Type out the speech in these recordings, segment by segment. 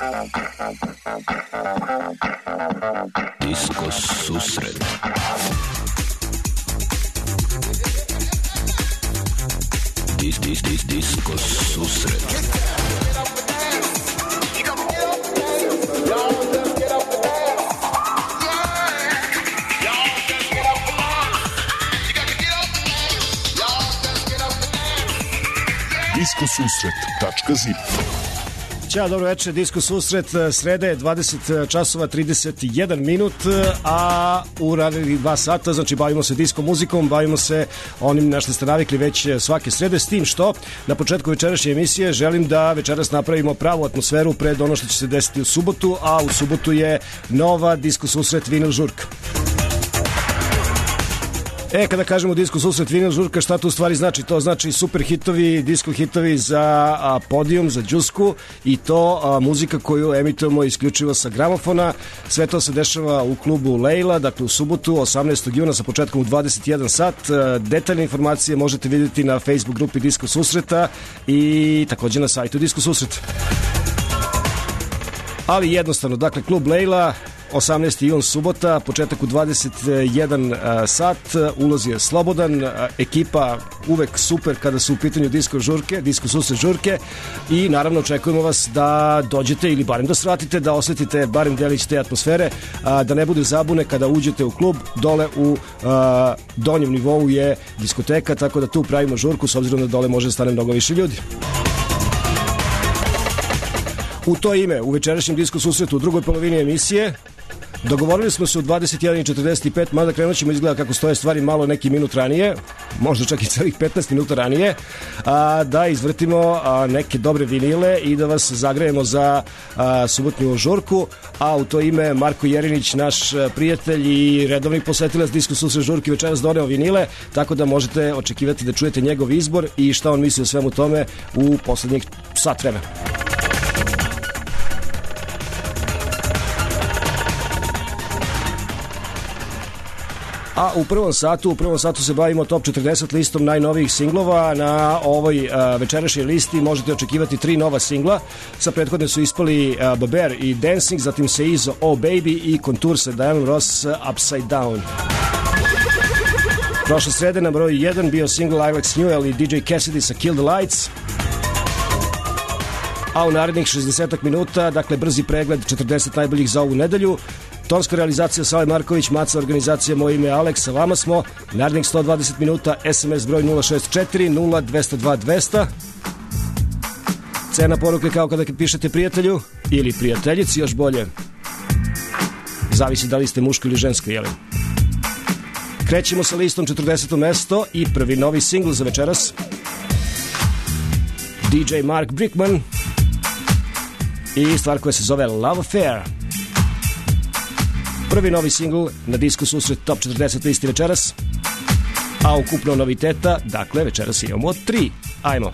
Disko susret. Disko susret. Diskosusret.zip. Ćao, dobro večer, Disko susret, srede, 20 časova 31 minut, a u radili 2 sata, znači bavimo se disko muzikom, bavimo se onim na što ste navikli već svake srede, s tim što na početku večerašnje emisije želim da večeras napravimo pravu atmosferu pred ono što će se desiti u subotu, a u subotu je nova Disko susret vinil žurka. Kada kažemo disko susret vinil žurka, šta to u stvari znači? To znači super hitovi, disko hitovi za podijum, za džusku i to muzika koju emitujemo isključivo sa gramofona. Sve to se dešava u klubu Lejla, dakle u subotu 18. juna sa početkom u 21 sat. Detaljne informacije možete vidjeti na Facebook grupi Disko susreta i također na sajtu Disko susret. Ali jednostavno, dakle klub Lejla, 18. jun subota, početak u 21 sat, ulaz je slobodan, ekipa uvek super kada su u pitanju disko žurke, disko susret žurke i naravno očekujemo vas da dođete ili barem da svratite, da osjetite barem delić te atmosfere, da ne bude zabune kada uđete u klub, dole u donjem nivou je diskoteka, tako da tu pravimo žurku s obzirom da dole može da stane mnogo više ljudi. U to ime, u večerašnjem disko susretu u drugoj polovini emisije dogovorili smo se u 21:45, mada krenut ćemo izgleda kako stoje stvari malo neki minut ranije, možda čak i celih 15 minuta ranije, da izvrtimo neke dobre vinile i da vas zagrejemo za subotnju žurku, a u to ime Marko Jerinić, naš prijatelj i redovni posetilac disko susret žurki, večeras doneo vinile, tako da možete očekivati da čujete njegov izbor i šta on misli o svemu tome u poslednjih sat vremena. A u prvom satu se bavimo top 40 listom najnovijih singlova. Na ovoj večerašnjoj listi možete očekivati 3 nova singla. Sa prethodne su ispali Baber i Dancing, zatim Seizo, Oh Baby i Contour sa Diana Ross Upside Down. Prošle srede na broju 1 bio single Alex Newell i DJ Cassidy sa Kill the Lights. A u narednih 60 minuta, dakle brzi pregled 40 najboljih za ovu nedelju. Tonska realizacija Sale Marković, Maca organizacija, moje ime je Aleks, sa vama smo. Narednih 120 minuta, SMS broj 064 0202 200. Cena poruke kao kada pišete prijatelju ili prijateljici, još bolje. Zavisi da li ste muško ili žensko, jeli? Krećemo sa listom 40. mesto i prvi novi singl za večeras. DJ Mark Brickman i stvar koja se zove Love Affair. Prvi novi singl na Disko susret top 40 listi večeras, a ukupno noviteta, dakle večeras imamo 3. Ajmo.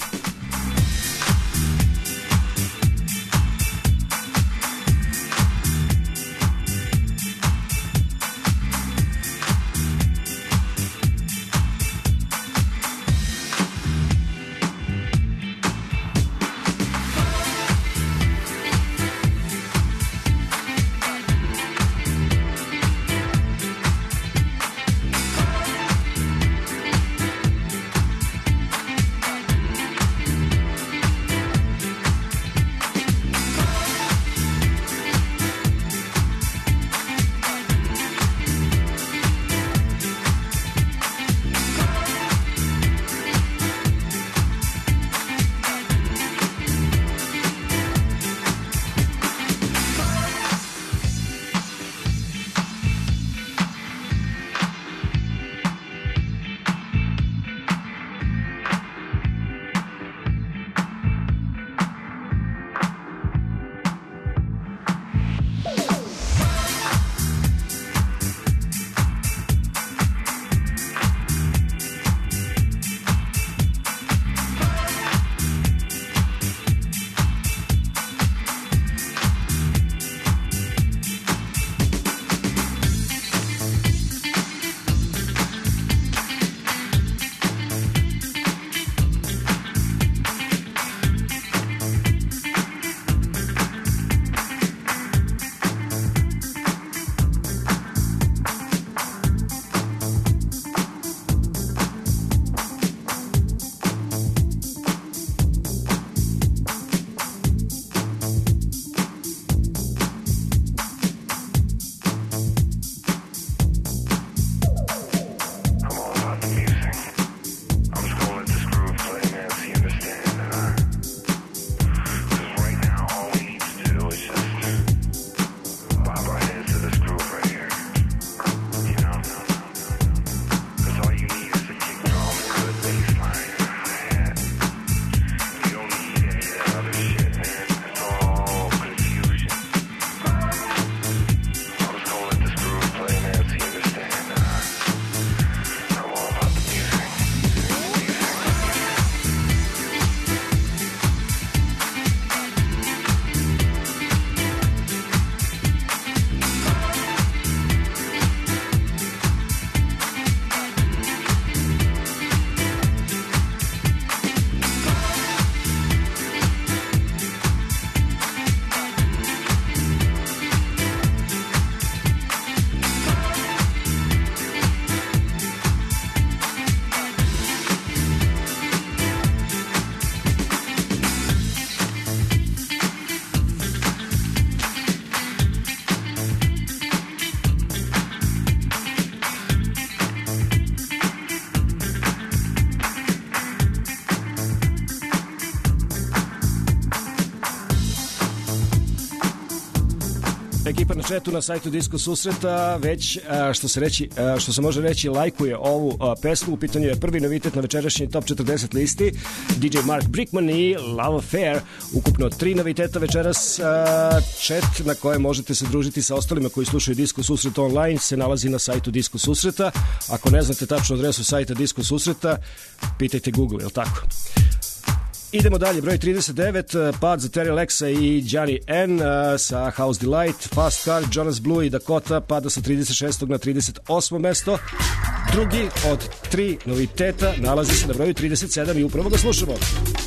ekipa na chatu na sajtu Disko Susreta već, što se može reći, lajkuje ovu pesmu. U pitanju je prvi novitet na večerašnji Top 40 listi, DJ Mark Brickman i Love Affair. Ukupno 3 noviteta večeras. Chat na kojem možete se družiti sa ostalima koji slušaju Disko Susret online se nalazi na sajtu Disko Susreta. Ako ne znate tačnu adresu sajta Disko Susreta, pitajte Google, je li tako? Idemo dalje, broj 39, pad za Terry Lexa i Johnny N sa House Delight. Fast Car, Jonas Blue i Dakota pada sa 36. na 38. mesto. Drugi od 3 noviteta nalazi se na broju 37 i upravo ga slušamo.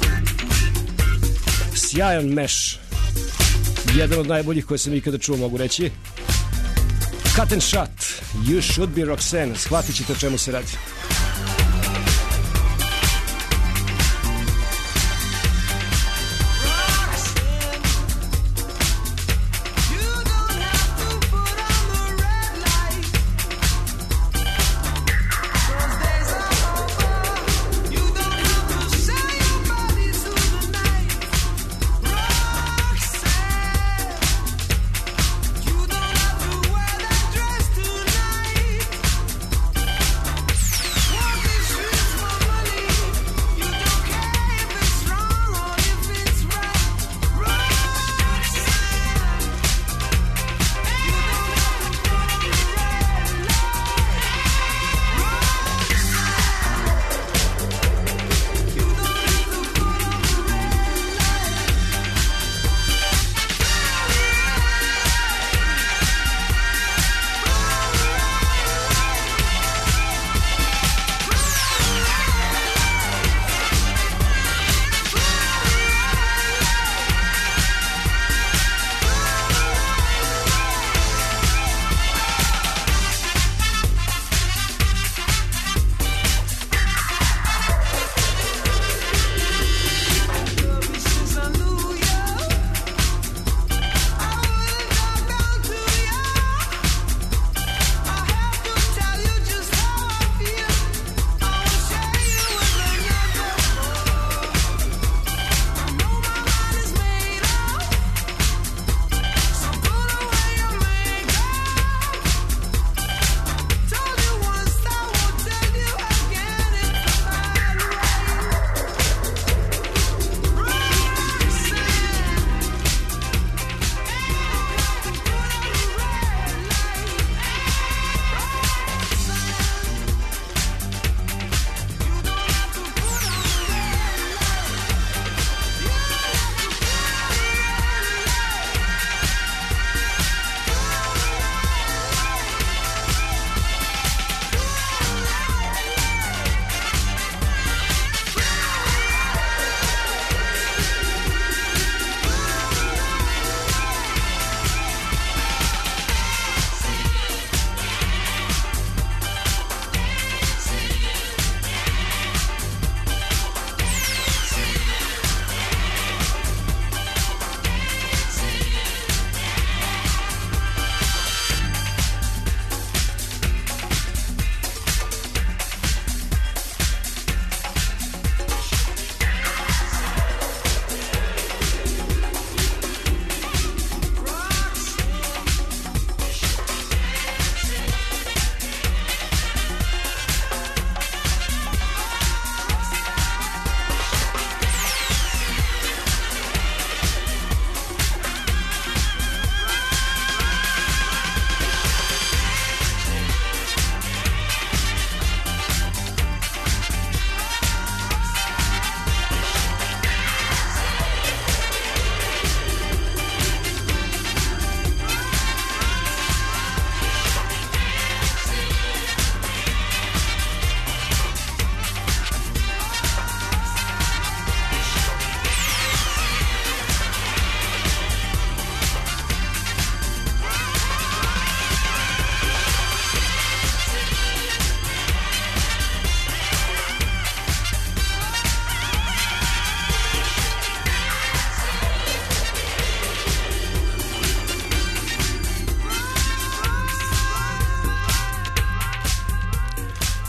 Sjajan meš, jedan od najboljih koje sam ikada čuo, mogu reći. Cut and Shut, You Should Be Roxanne, shvatit ćete o čemu se radi.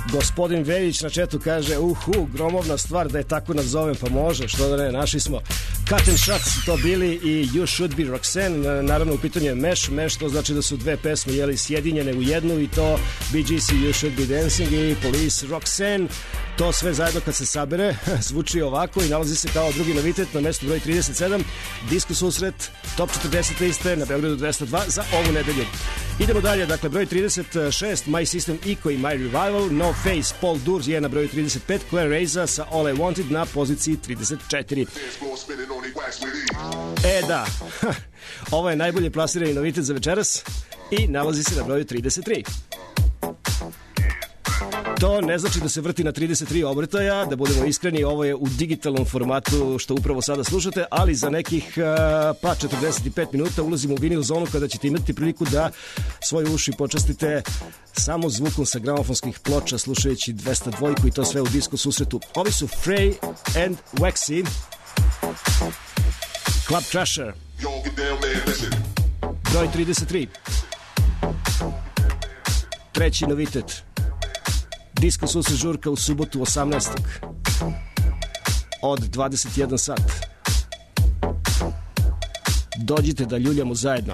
Gospodin Veljić na četu kaže gromovna stvar da je tako nazovem, pa može, što da ne, našli smo. Cut and Shut su to bili i You Should Be Roxanne, naravno u pitanju je Mesh, to znači da su dve pesme sjedinjene u jednu i to Bee Gees You Should Be Dancing i Police Roxanne, to sve zajedno kad se sabere zvuči ovako i nalazi se kao drugi novitet na mestu broj 37, Disko susret Top 40 liste na Beogradu 202 za ovu nedelju. Idemo dalje, dakle broj 36 My System Eco i My Revival, No Face Paul Durs je na broju 35, Claire Reza sa All I Wanted na poziciji 34. Da, ovo je najbolje plasirani novitet za večeras i nalazi se na broju 33. To ne znači da se vrti na 33 obrtaja, da budemo iskreni, ovo je u digitalnom formatu što upravo sada slušate, ali za nekih 45 minuta ulazimo u vinil zonu kada ćete imati priliku da svoje uši počastite samo zvukom sa gramofonskih ploča slušajući 202 i to sve u disko susretu. Ovi su Frey and Waxy, Club Crusher, broj 33. Treći novitet, disko susret žurka u subotu 18. od 21 sat. Dođite da ljuljamo zajedno.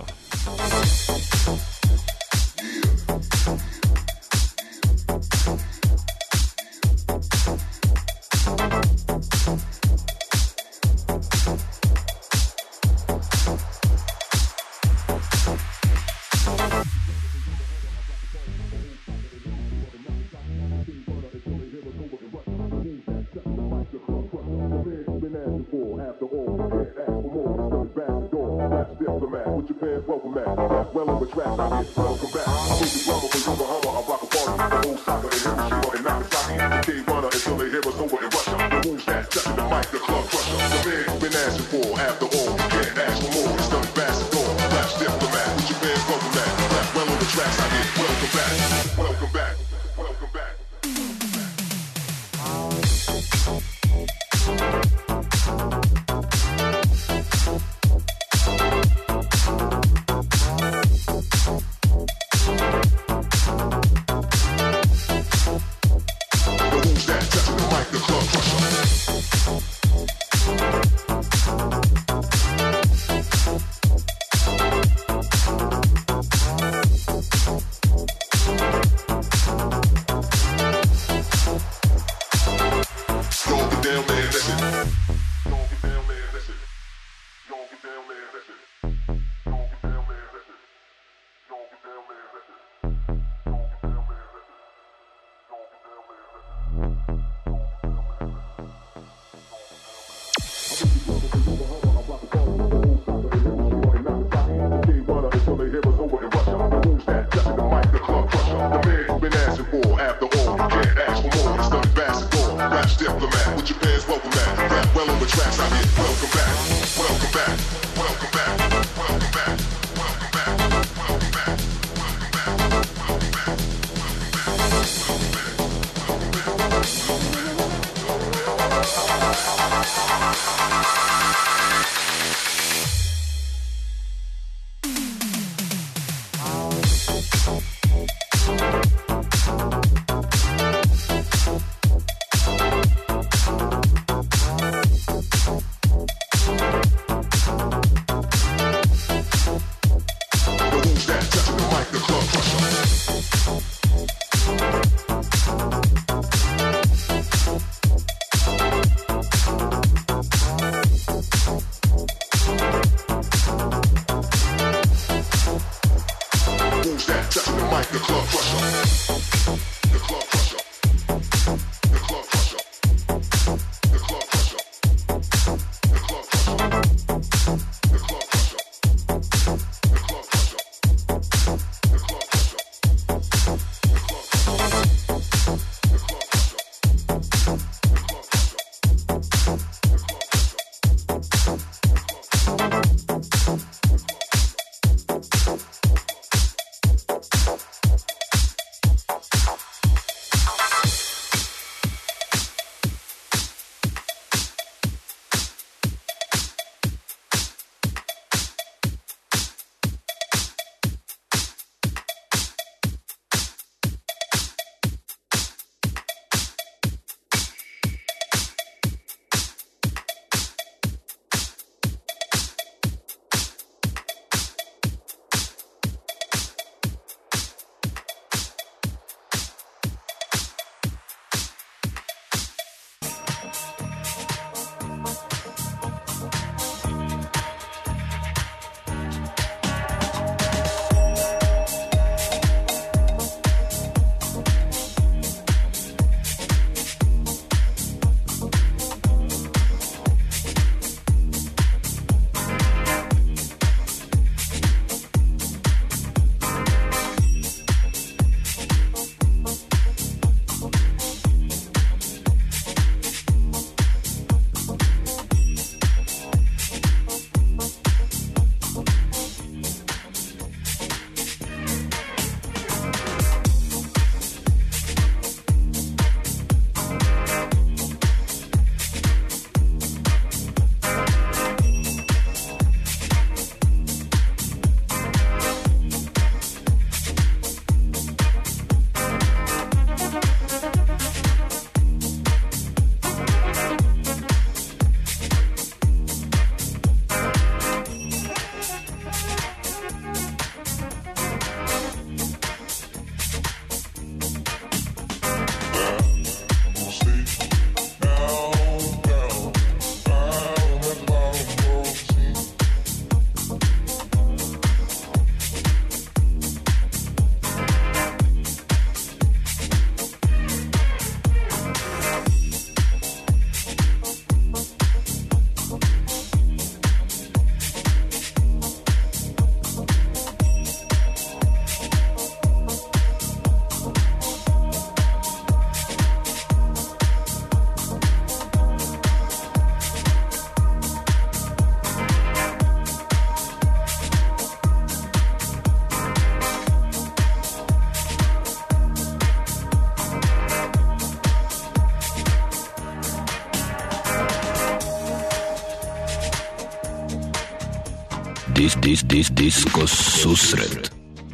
Disco susret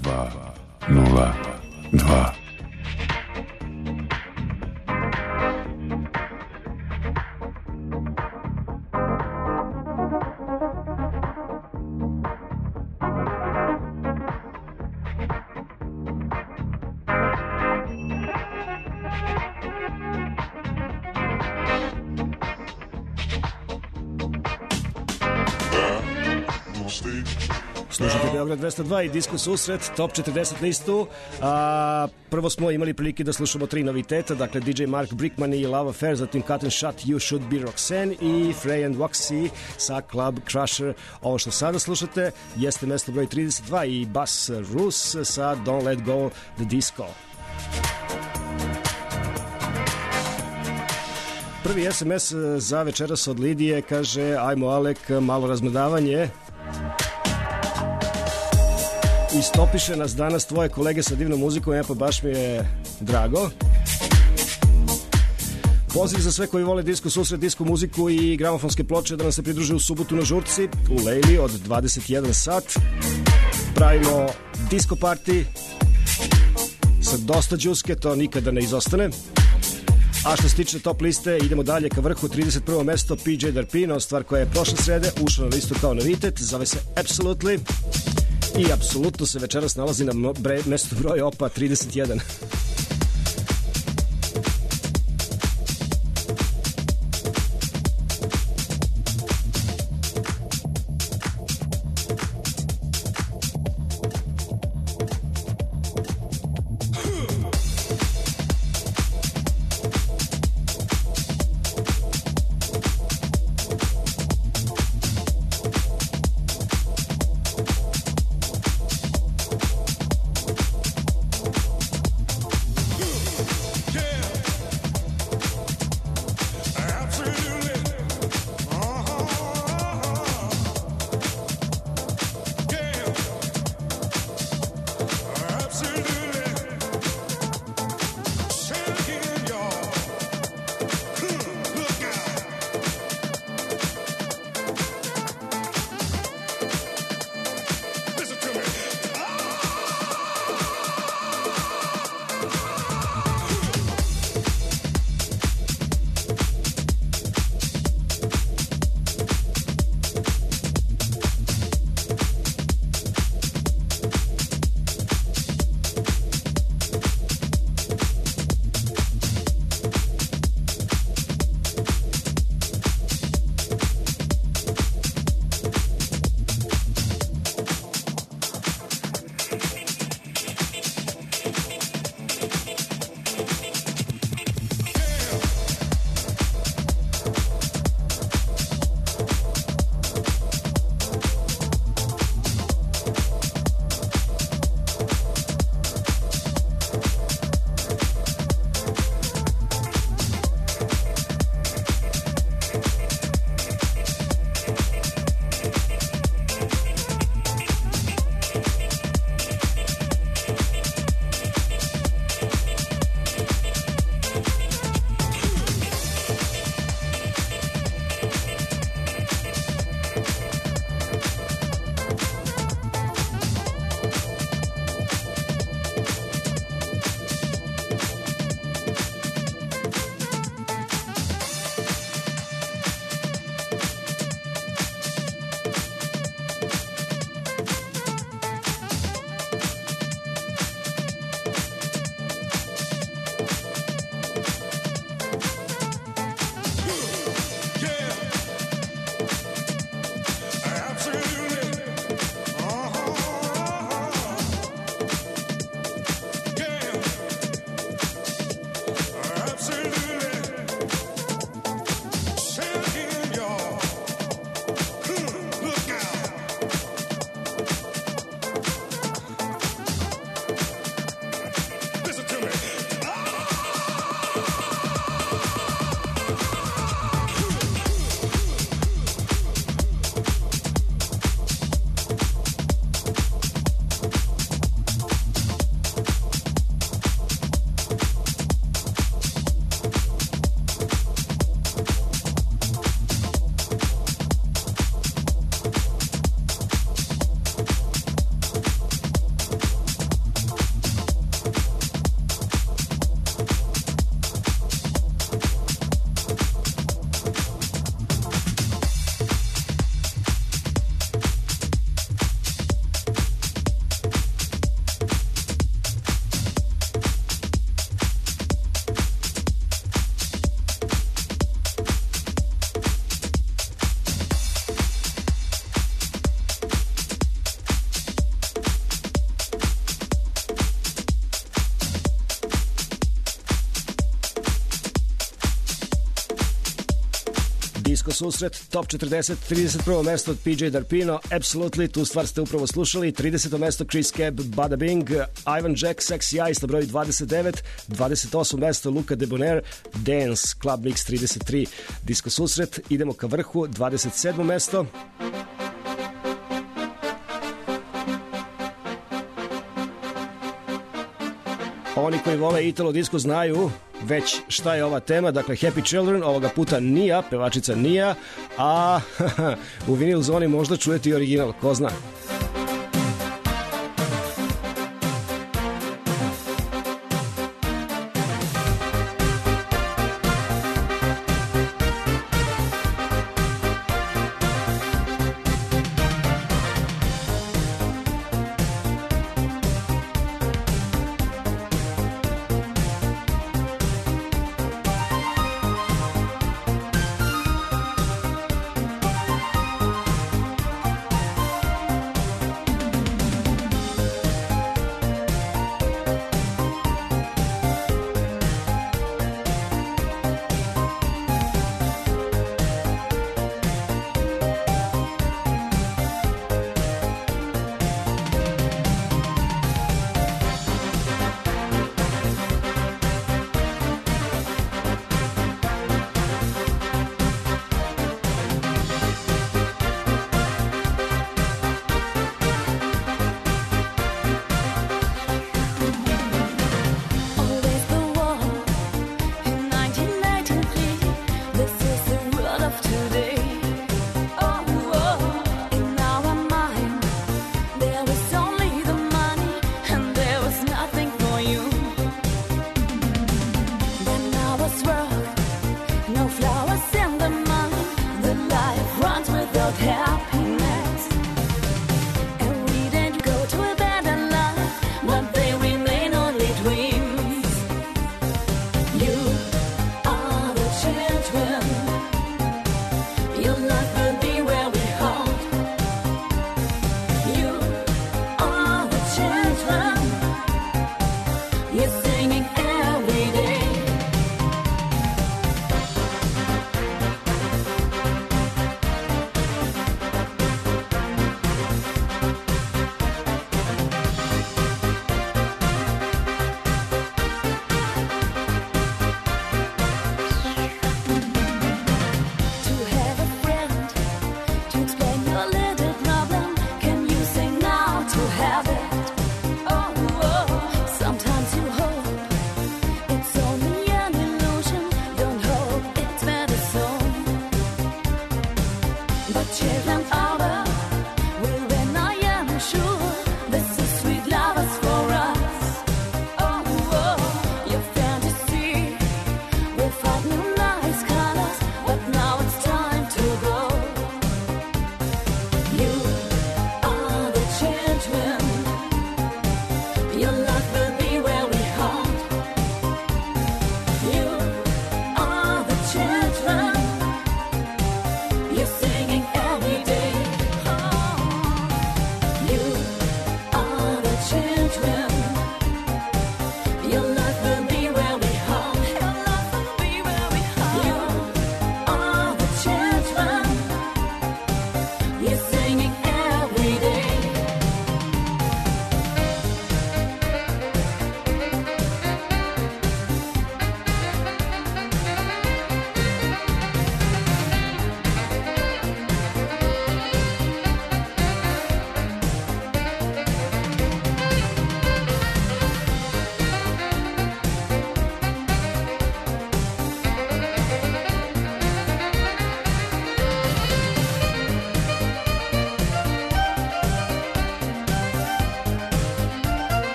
202. Slušajte Beograd 202 i Disco susret, top 40 listu. Prvo smo imali prilike da slušamo 3 noviteta, dakle DJ Mark Brickman i Love Affair, zatim Cut and Shut, You Should Be Roxanne i Frey and Waxy sa Club Crusher. Ovo što sada slušate jeste mesto broj 32 i Bas Rus sa Don't Let Go the Disco. Prvi SMS za večeras od Lidije kaže: ajmo Alek, malo razmrdavanje. Istopiše nas danas tvoje kolege sa divnom muzikom, pa baš mi je drago. Poziv za sve koji vole disko susret, disko muziku i gramofonske ploče da nam se pridruže u subotu na Žurci u Lejli od 21 sat. Pravimo disko party sa dosta džuske, to nikada ne izostane. A što se tiče top liste, idemo dalje ka vrhu. 31. mesto PJ Darpino, stvar koja je prošle srede ušla na listu kao novitet, zove se Absolutely. I apsolutno se večeras nalazi na mestu broj opa 31. Disko susret, top 40, 31. mesto od PJ Darpino, Absolutely, tu stvar ste upravo slušali, 30. mesto Chris Cab, Bada Bing, Ivan Jack, Sexy Eyes na broju 29, 28. mesto Luca Debonair, Dance, Club Mix 33, Disko susret, idemo ka vrhu, 27. mesto. Oni koji vole Italo Disco znaju već šta je ova tema, dakle Happy Children, ovoga puta Nia, pevačica Nia, a u Vinyl Zoni možda čujete i original, ko zna.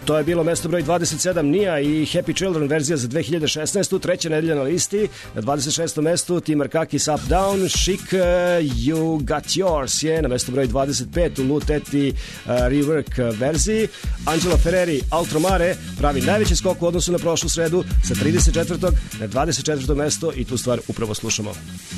To je bilo mesto broj 27 Nia i Happy Children verzija za 2016. Treća nedelja na listi. Na 26. mestu Timarkakis Up Down. Chic You Got Yours je na mesto broj 25 u Luteti rework verziji. Angelo Ferreri Altromare pravi najveći skok u odnosu na prošlu sredu sa 34. na 24. mesto i tu stvar upravo slušamo.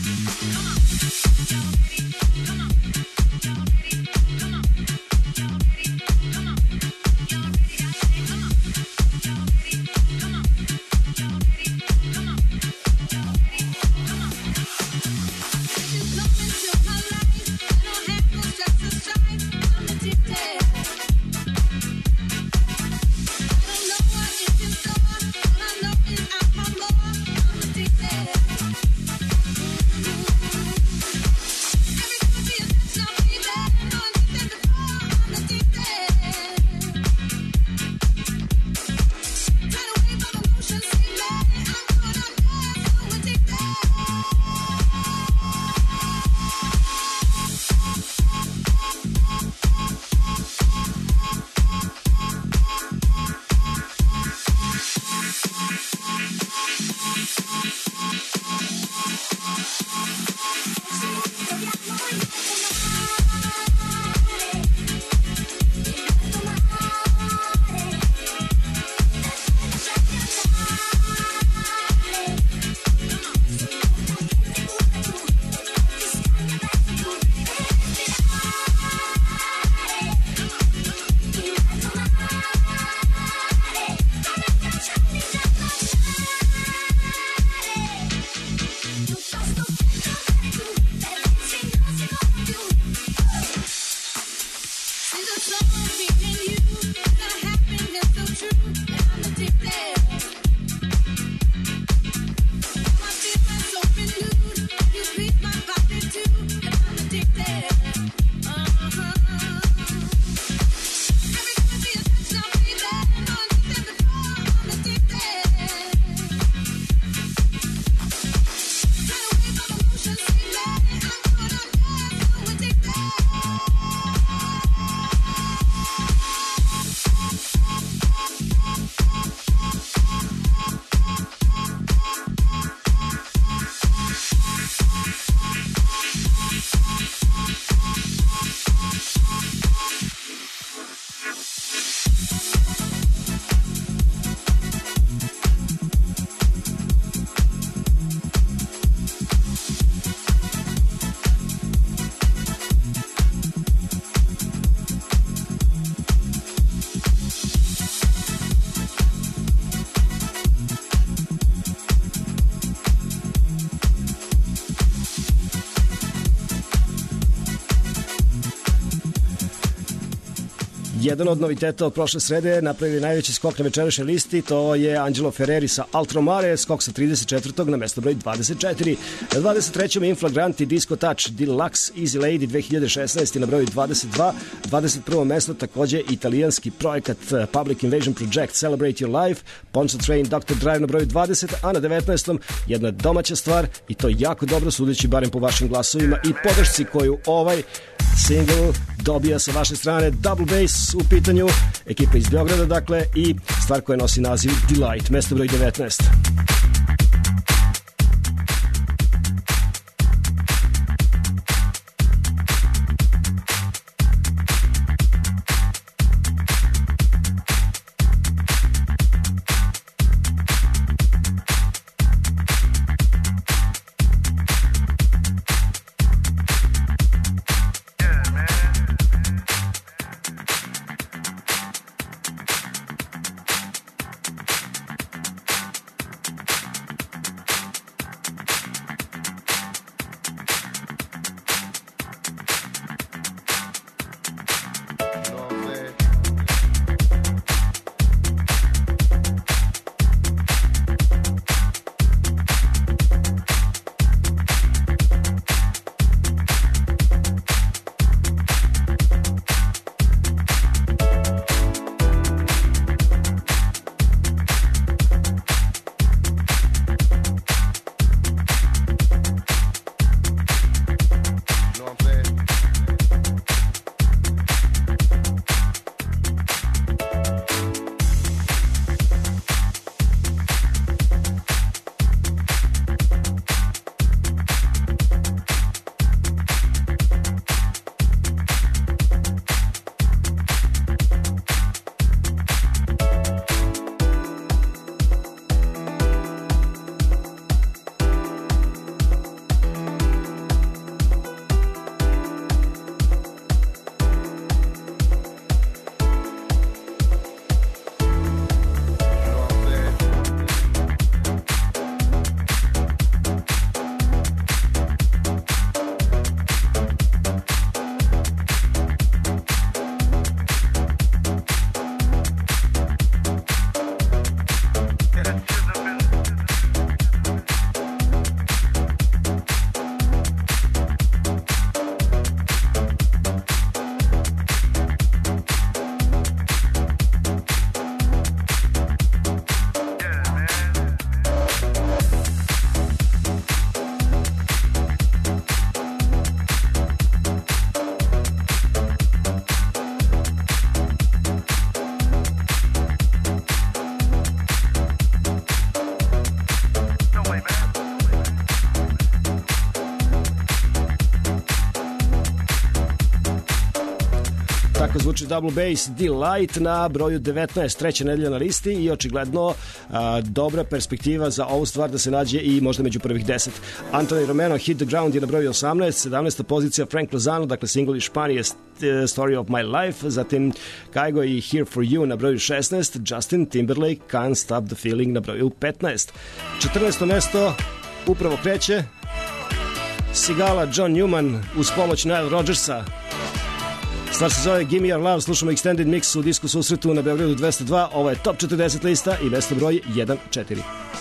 Jedan od noviteta od prošle srede napravili najveći skok na večerašnjoj listi, to je Angelo Ferreri sa Altromare, skok sa 34. na mesto broj 24. Na 23. Inflagranti Disco Touch Deluxe Easy Lady 2016. na broju 22. 21. mesto takođe italijanski projekat Public Invasion Project Celebrate Your Life, Poncho Train Dr. Drive na broju 20, a na 19. jedna domaća stvar i to jako dobro sudeći barem po vašim glasovima i podršci koju ovaj single dobija sa vaše strane. Double Bass u pitanju, ekipa iz Beograda dakle i stvar koja nosi naziv Delight, mesto broj 19. Tako zvuči Double Bass Delight na broju 19, treća nedelja na listi i očigledno dobra perspektiva za ovu stvar da se nađe i možda među prvih 10. Anthony Romano Hit the Ground je na broju 18, 17. pozicija Frank Lozano, dakle single iz Španije Story of My Life, zatim Kygo i Here for You na broju 16, Justin Timberlake Can't Stop the Feeling na broju 15. 14. mesto upravo kreće Sigala John Newman uz pomoć Nile Rodgersa. Stvar se zove Gimme Your Love, slušamo Extended Mix u disku susretu na Beogradu 202. Ovo je Top 40 lista i mesto broj 1-4.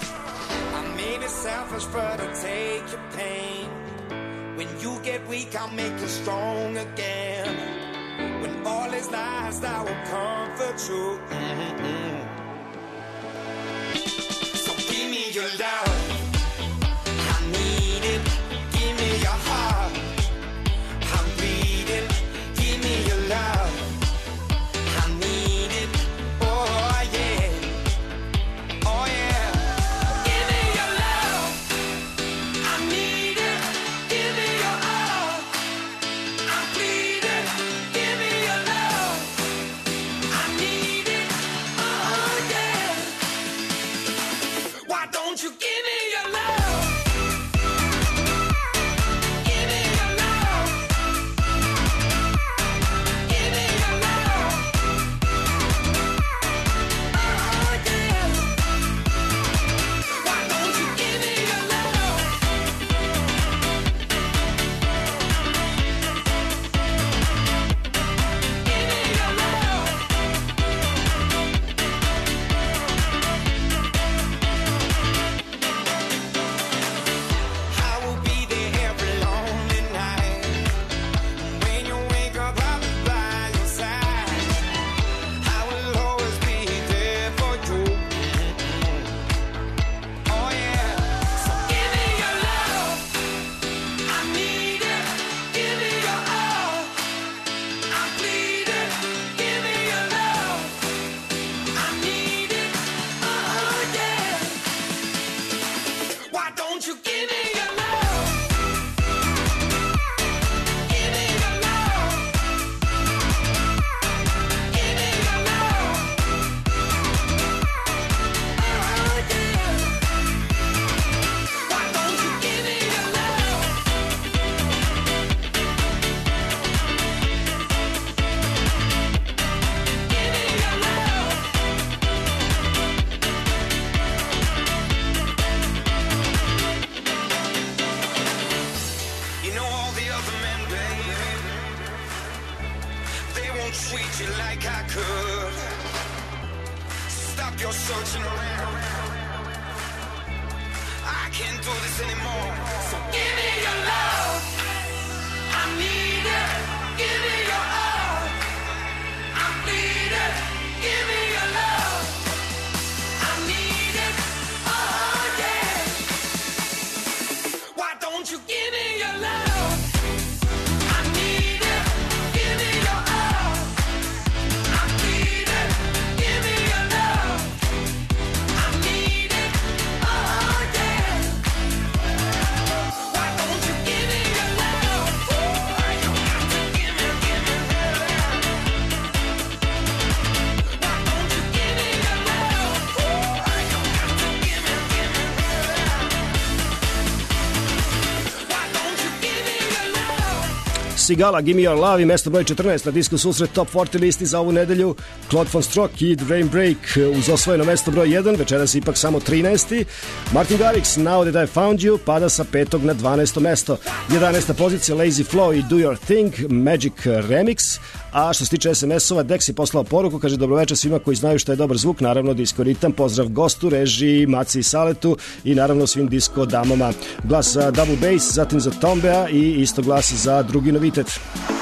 Sigala, Gimme Your Love i mesto broj 14 na disku susret Top 40 listi za ovu nedelju. Claude von Stroke i Rain Break uz osvojeno mesto broj 1, večeras ipak samo 13. Martin Garrix, Now That I Found You, pada sa 5. na 12. mesto. 11. pozicija Lazy Flow i Do Your Thing, Magic Remix. A što se tiče SMS-ova, Dex je poslao poruku, kaže dobroveče svima koji znaju šta je dobar zvuk, naravno Disco Ritam, pozdrav gostu, režiji, Maci i Saletu i naravno svim disco damama. Glas za Double Bass, zatim za Tombea i isto glas za drugi novitet.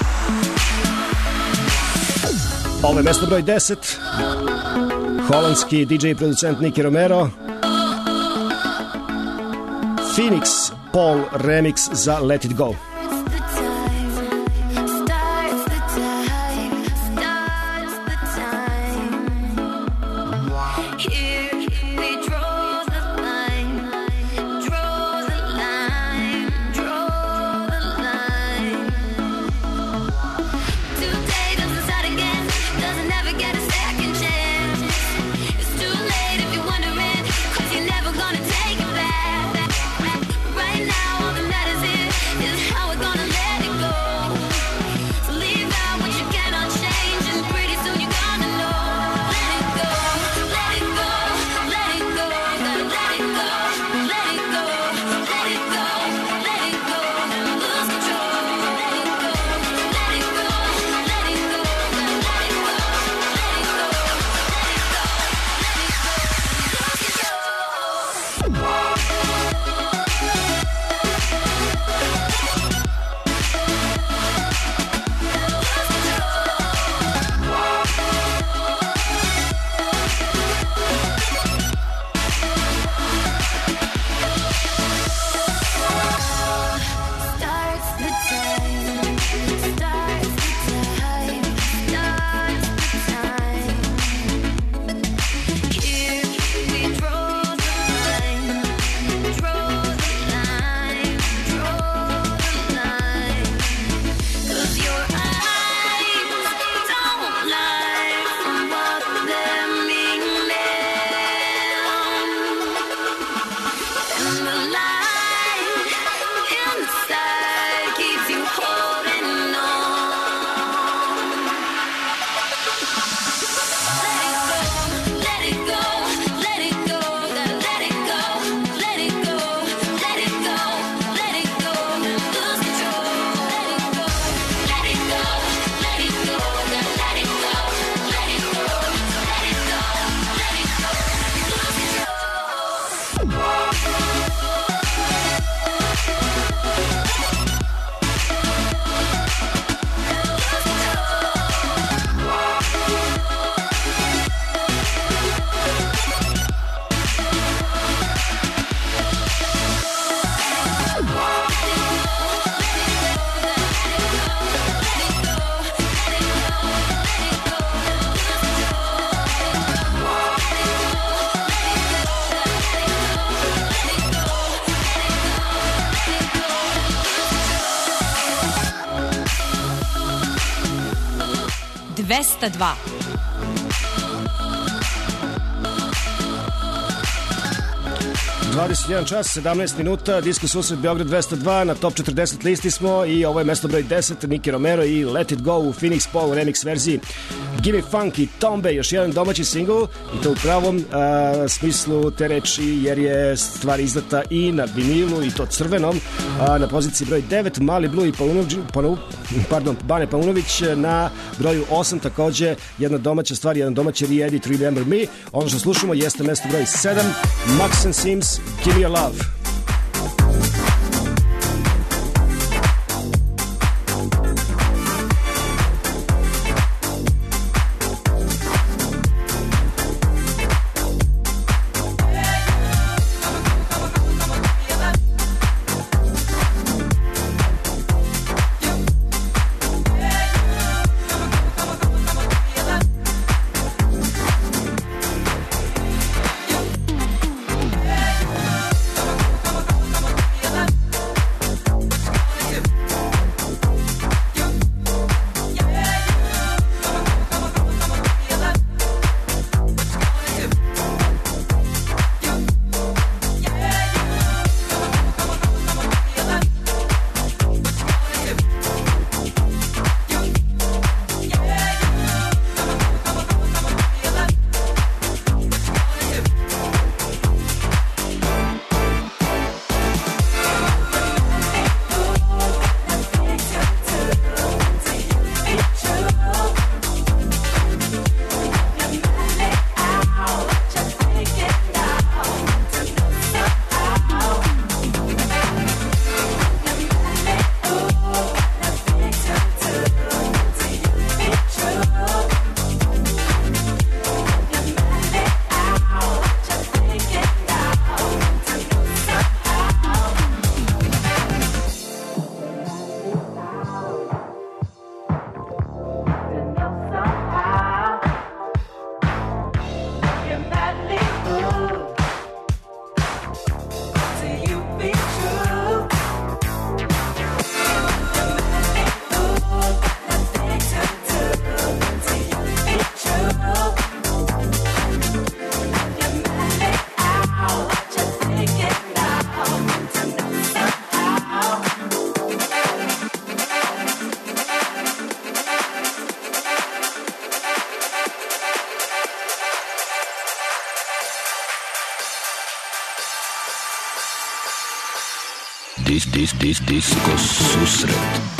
Ovo je mesto broj 10, holandski DJ i producent Nicky Romero, Phoenix Paul remix za Let It Go. Today doesn't start again. 202. čas, 17 minuta, Disko susret Beograd 202, na top 40 listi smo i ovo je mesto broj 10, Nicky Romero i Let It Go u Phoenix Paul remix verziji. Gimme Funk i Tombe, još jedan domaći singl i to u pravom smislu te reči, jer je stvar izdata i na vinilu i to crvenom. Na poziciji broj 9 Mali Blue i Bane Paunović, na broju 8 takođe jedna domaća stvar, jedan domaći re-edit Remember Me. Ono što slušamo jeste mesto broj 7 Max and Sims, Give Me Your Love. Disko susret.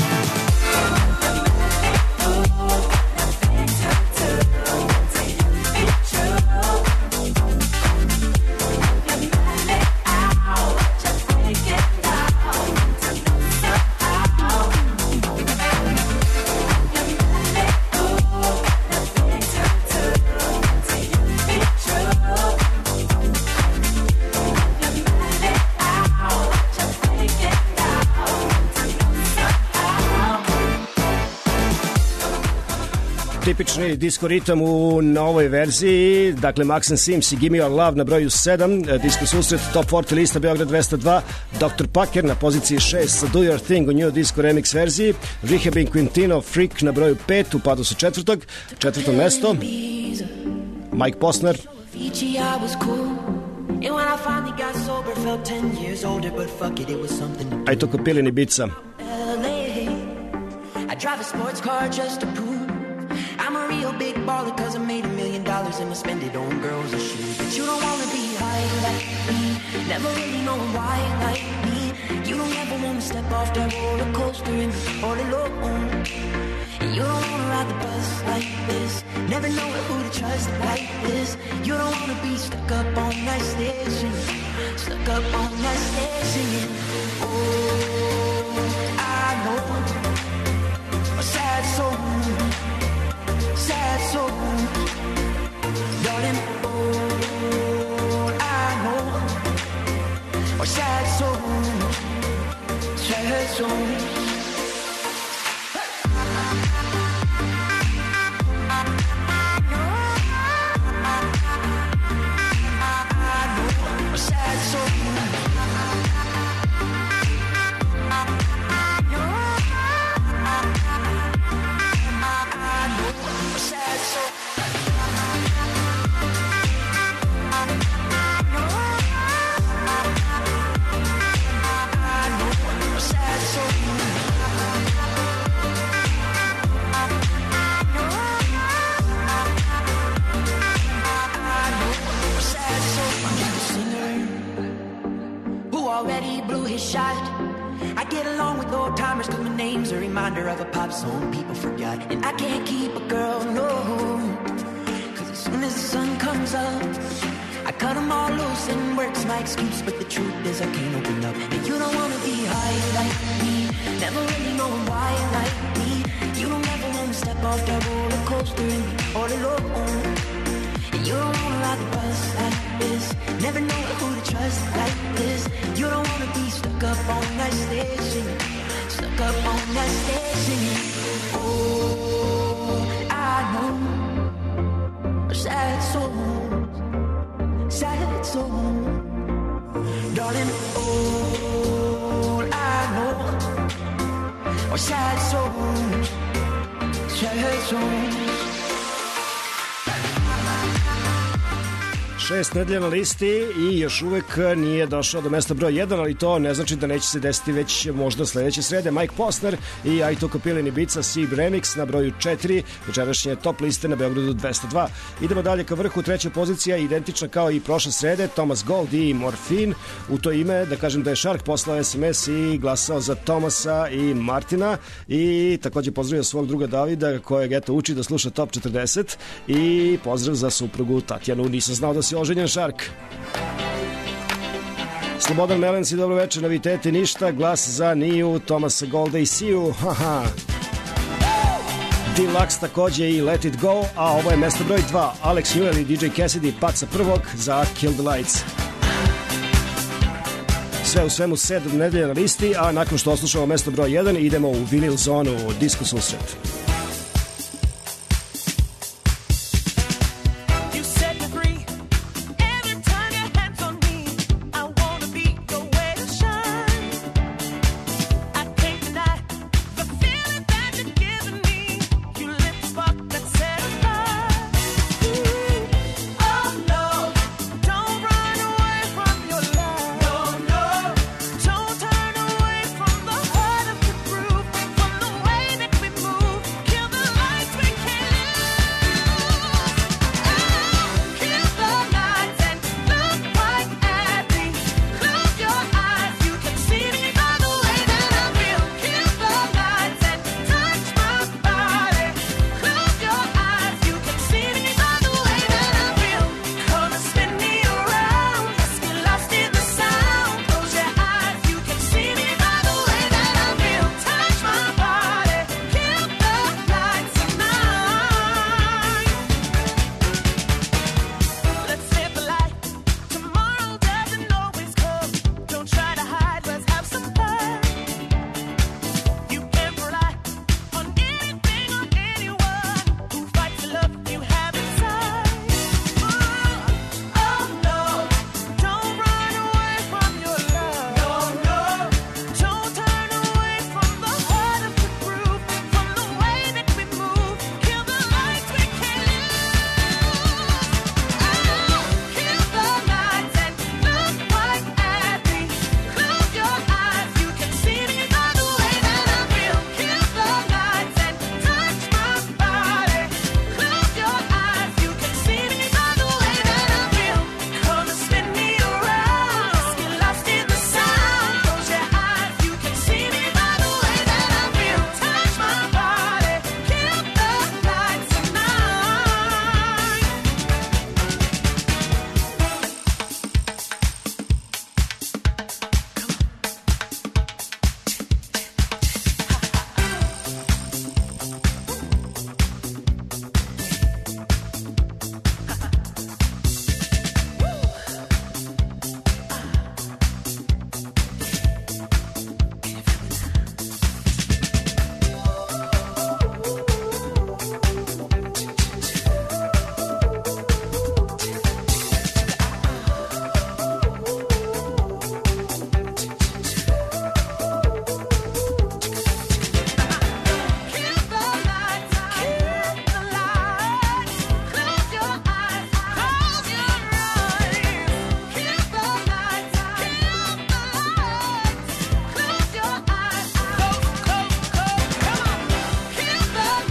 Tipični disco ritam u novoj verziji, dakle Max and Sims i Give Me Your Love na broju 7, disko susret top 40 lista Beograd 202, Dr. Packer na poziciji 6 Do Your Thing u New Disco remix verziji, Rehab and Quintino Freak na broju 5, upadu sa četvrto mesto, Mike Posner. A i to Kopilin i Bica. I drive a sports car just to prove I'm a real big baller cause I made $1 million and I spend it on girls and shoes. But you don't wanna be high like me, never really know why like me. You don't ever wanna step off that roller coaster and be all alone. And you don't wanna ride the bus like this, never know who to trust like this. You don't wanna be stuck up on that station, stuck up on that station. Oh, I know a sad soul, sad soul, darling, all I know are sad souls, sad souls. Sad soul. pop song people forgot. And I can't keep a girl, no, cause as soon as the sun comes up, I cut them all loose and work's my excuse. But the truth is I can't open up. And you don't wanna be high like me, never really knowing why like me. You don't ever wanna step off that roller coaster and be all alone. And you don't wanna ride the bus like this, never know who to trust like this. You don't wanna be stuck up on that station, stuck up on that station. Oh, I know a sad soul, sad soul, darling. All I know are sad souls, sad souls. 6 nedelja na listi i još uvek nije došao do mesta broj 1, ali to ne znači da neće se desiti već možda sledeće srede. Mike Posner i I Took a Pill in Ibiza Sib Remix na broju 4 večerašnje top liste na Beogradu 202. Idemo dalje ka vrhu, treća pozicija identična kao i prošle srede, Thomas Gold i Morfin. U to ime da kažem da je Shark poslao SMS i glasao za Tomasa i Martina i takođe pozdravio svog druga Davida kojeg eto uči da sluša top 40 i pozdrav za suprugu Tatjanu. Nisam znao da si oženjen, Shark. Slobodan Melenci, dobro večer, noviteti ništa, glas za Niju, Tomasa Golda i Siju, haha. Deluxe takođe i Let It Go, a ovo je mesto broj 2, Alex Newell i DJ Cassidy, paca prvog za Kill the Lights. Sve u svemu 7 nedelja na listi, a nakon što oslušamo mesto broj 1 idemo u vinil zonu, Disco susret. Move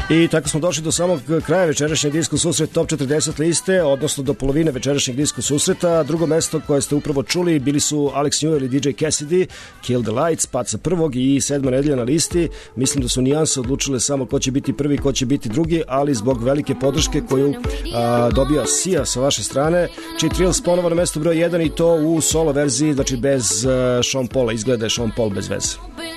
I tako smo došli do samog kraja večerašnjeg disko susreta Top 40 liste, odnosno do polovine večerašnjeg disko susreta. Drugo mesto koje ste upravo čuli bili su Alex Newell i DJ Cassidy, Kill the Lights, pad sa prvog i 7. nedelja na listi. Mislim da su nijanse odlučile samo ko će biti prvi, ko će biti drugi, ali zbog velike podrške koju dobija Sia sa vaše strane, Cheap Thrills ponovo na mesto broj 1 i to u solo verziji, znači bez Sean Paula. Izgleda je Sean Paul bez veze.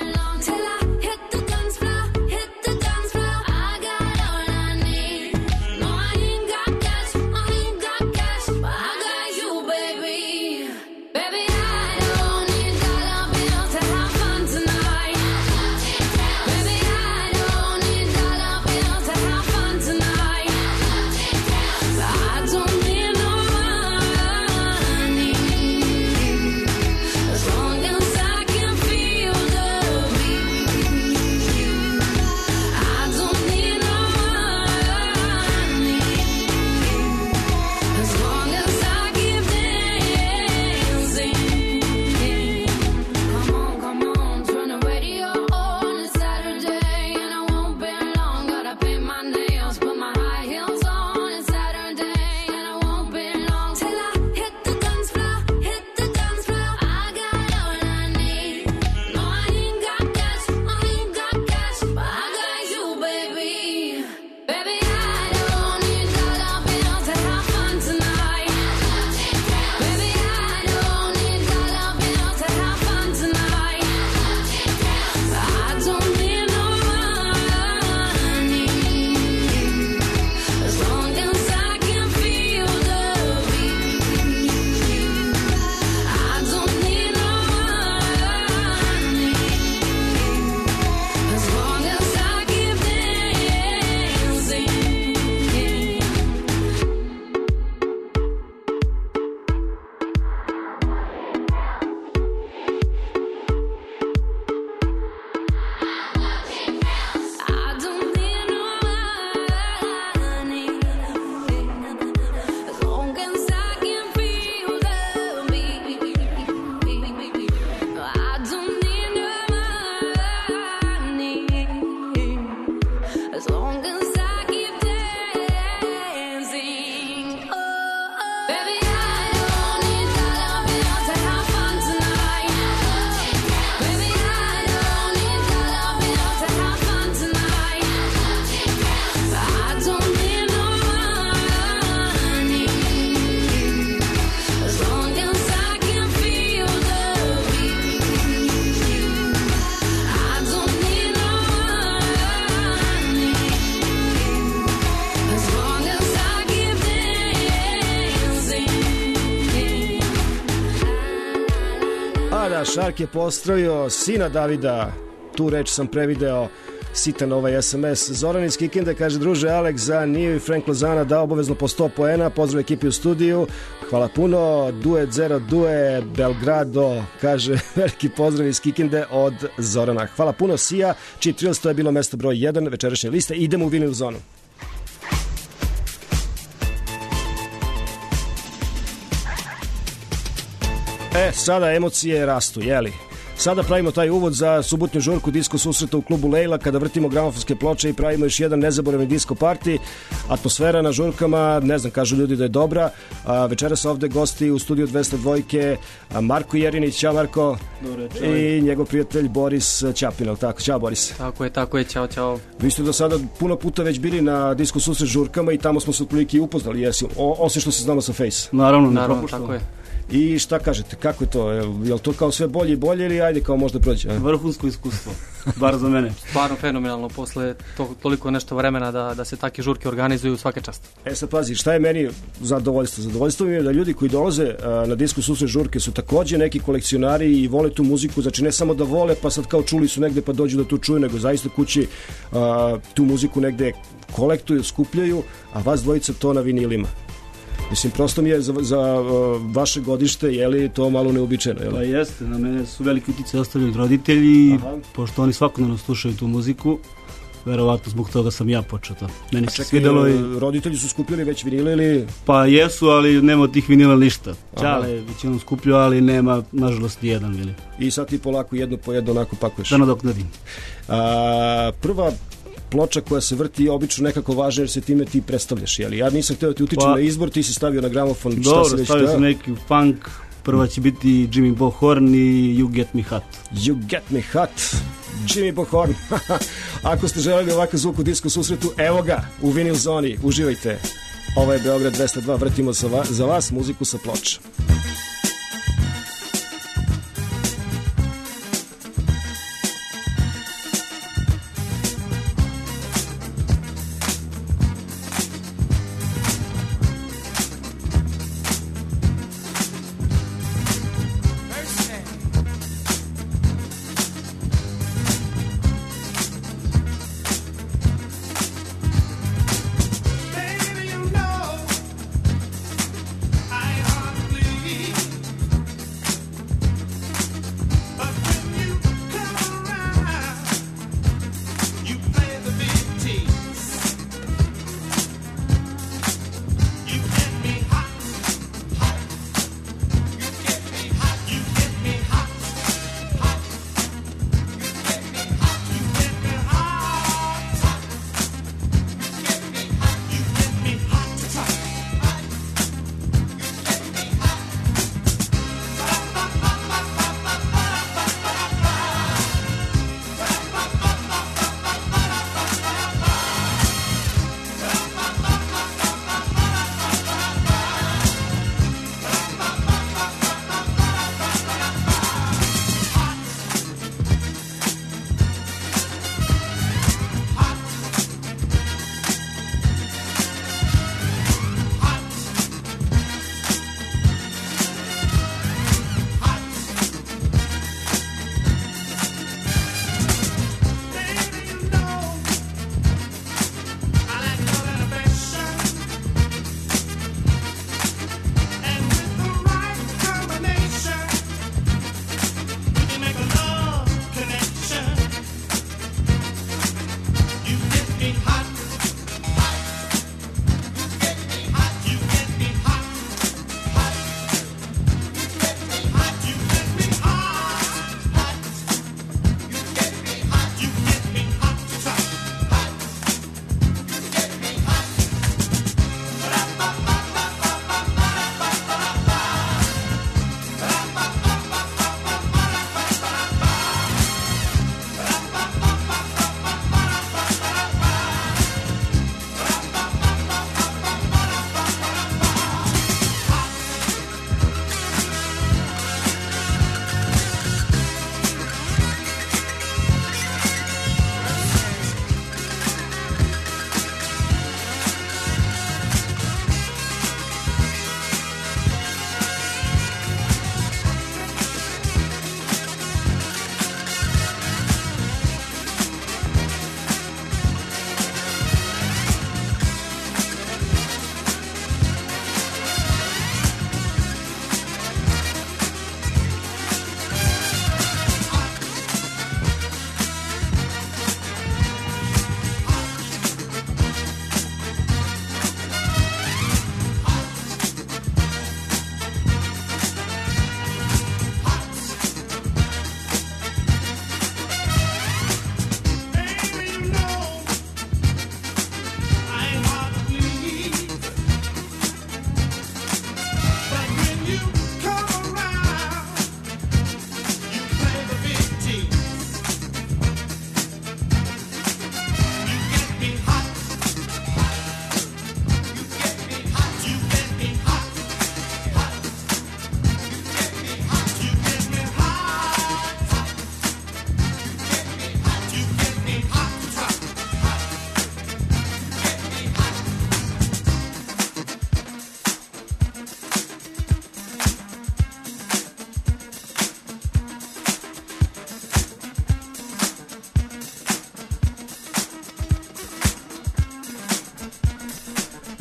Šark je postrojio sina Davida, tu reč sam prevideo, sitan ovaj SMS. Zoran iz Kikinde kaže, druže Alex, za Niju i Frank Lozana da obavezno po 100 poena, pozdrav ekipi u studiju, hvala puno. Duet Zero Due Belgrado kaže, veliki pozdrav iz Kikinde od Zorana. Hvala puno Sia, Cheap Thrills, to je bilo mesto broj 1 večerašnje liste. Idemo u vinil zonu. Sada emocije rastu, jeli? Sada pravimo taj uvod za subotnju žurku disko susreta u klubu Lejla, kada vrtimo gramofonske ploče i pravimo još jedan nezaboravni disko party. Atmosfera na žurkama, ne znam, kažu ljudi da je dobra. Večeras ovde gosti u studiju 202 Marko Jerinić, ćao Marko. Dobre, i njegov prijatelj Boris Ćapin, tako? Ćao Boris. Tako je, ćao. Vi ste do sada puno puta već bili na disko susret žurkama i tamo smo se otprilike i upoznali, jesi? Osim što se znamo sa Face. Naravno, tako je. I šta kažete, kako je to? Je li to kao sve bolje i bolje ili ajde kao možda prođe? Vrhunsko iskustvo, bar za mene. Stvarno fenomenalno, posle toliko nešto vremena da se takve žurke organizuju, svaka čast. Sad pazi, šta je meni zadovoljstvo? Zadovoljstvo mi je da ljudi koji dolaze na disko susret žurke su takođe neki kolekcionari i vole tu muziku, znači ne samo da vole pa sad kao čuli su negde pa dođu da tu čuju, nego zaista kući tu muziku negde kolektuju, skupljaju, a vas dvojica to na vinilima. Mislim, prosto mi je za vaše godište, je li to malo neobičajno? Pa jeste, na mene su veliki utjecaj ostavljali roditelji, pošto oni svakodnevno slušaju tu muziku, verovatno zbog toga sam ja počeo to. Meni se svidelo i... roditelji su skupljali već vinile ili... Pa jesu, ali nema od tih vinila ništa. Čale većinom skupljaju, ali nema, nažalost, ni jedan vinil. I sad ti polako jedno po jedno onako pakuješ. Da nadoknadim. Prva ploča koja se vrti je obično nekako važna jer se time ti predstavljaš, jel? Ja nisam hteo da ti utičem na izbor, ti si stavio na gramofon. Dobro, stavio sam neki funk, prva će biti Jimmy Bohorn i You Get Me Hot. You Get Me Hot, Jimmy Bohorn. Ako ste želeli ovakav zvuk u disco susretu, evo ga, u Vinyl Zoni, uživajte. Ovo je Beograd 202, vrtimo za vas muziku sa ploča. Baby, you know I hardly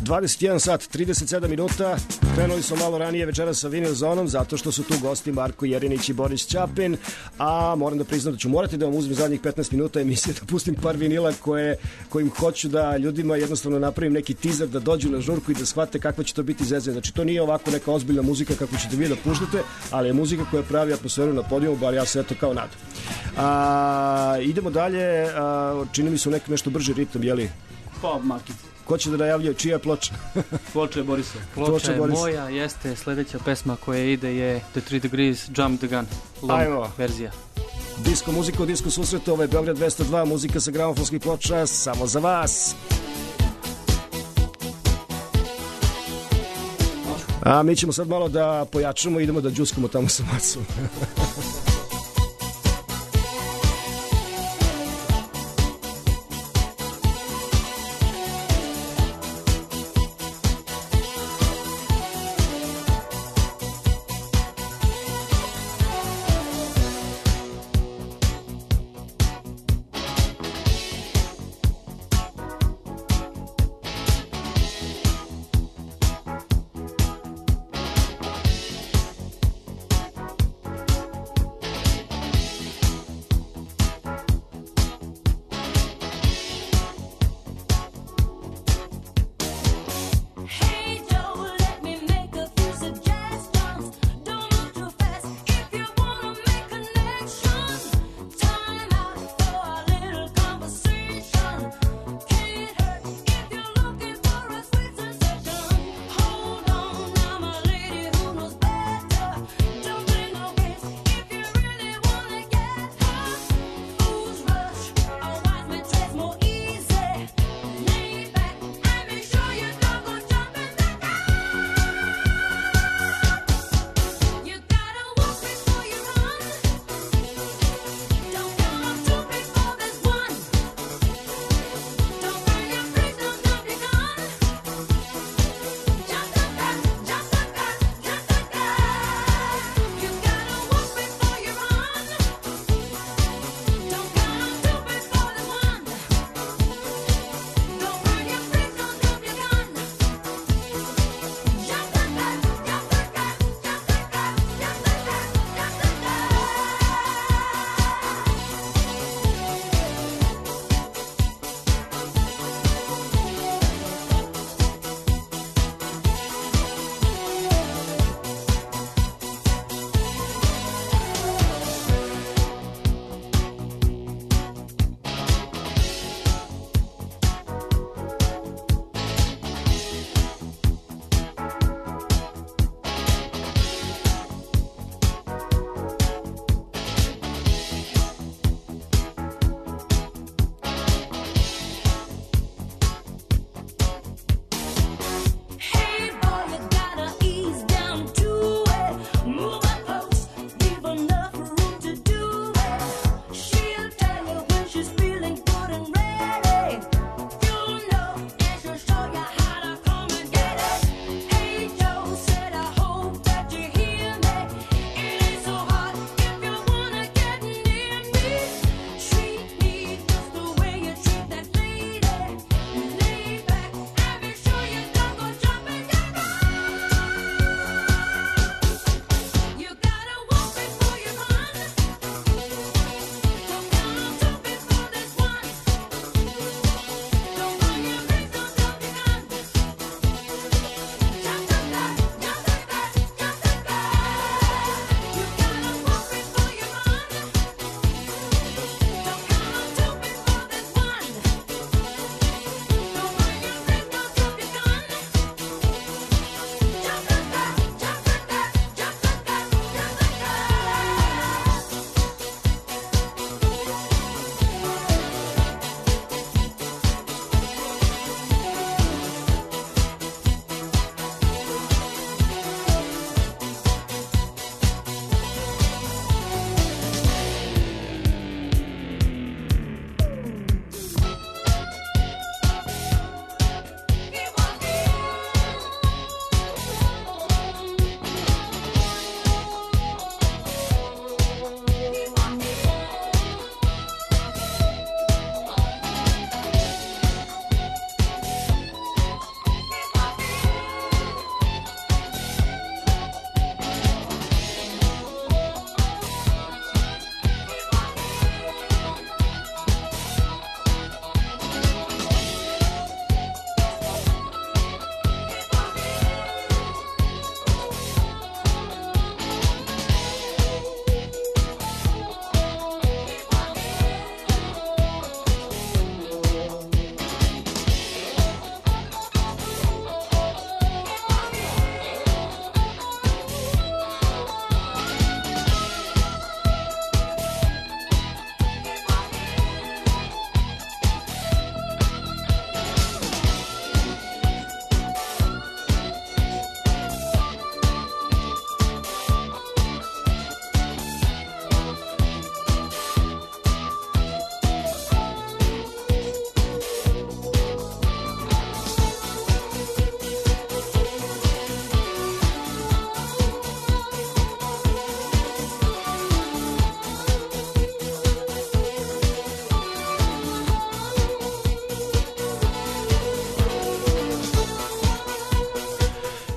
21 sat, 37 minuta. Krenuli smo malo ranije večera sa Vinyl Zonom zato što su tu gosti Marko Jerinić i Boris Ćapin, a moram da priznam da ću morati da vam uzmem zadnjih 15 minuta emisije da pustim par vinila kojim hoću da ljudima jednostavno napravim neki teaser da dođu na žurku i da shvate kakva će to biti zezanje. Znači to nije ovako neka ozbiljna muzika kako ćete vi da puštate, ali je muzika koja pravi atmosferu na podijumu, bar ja se eto kao nadam. Idemo dalje, čini mi se nešto brži ritam, jeli? Pa, Markic. Ko će da najavljaju? Čija je ploča? Ploča je Borisa. Ploča je moja, jeste sledeća pesma koja ide je The 3 Degrees, Jump the Gun, long verzija. Disko muzika u Disko susretu, ovo je Beograd 202, muzika sa gramofonskih ploča, samo za vas. A mi ćemo sad malo da pojačamo i idemo da džuskamo tamo sa Macom.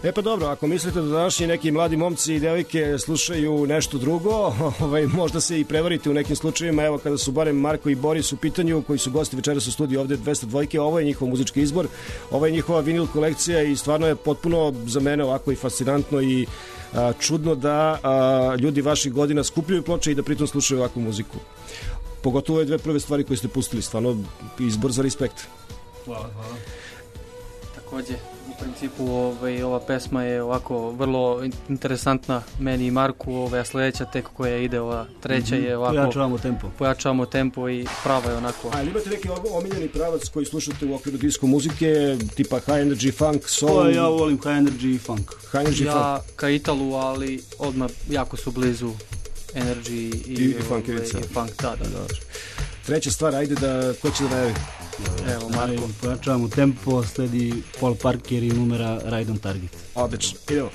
E pa dobro, ako mislite da današnji neki mladi momci i devojke slušaju nešto drugo, možda se i prevarite u nekim slučajevima. Evo, kada su barem Marko i Boris u pitanju, koji su gosti večeras u studiju ovde 202, ovo je njihov muzički izbor, ovo je njihova vinil kolekcija i stvarno je potpuno za mene ovako i fascinantno i čudno da ljudi vaših godina skupljaju ploče i da pritom slušaju ovakvu muziku. Pogotovo ove dve prve stvari koje ste pustili, stvarno izbor za respekt. Hvala. Takođe, u principu ova pesma je ovako vrlo interesantna meni i Marku, a sledeća tek koja ide, ova treća je ovako... Pojačavamo tempo i prava je onako... A ili imate neki omiljeni pravac koji slušate u okviru disco muzike, tipa high energy, funk, soul? Pa ja volim high energy i funk. Ja ka Italu, ali odmah jako su blizu energy i funk, da. Treća stvar, ajde da, ko će da najavi? Evo, Marko. Pojačavamo tempo, sledi Paul Parker i numera Ride on Target. Odlično, idemo.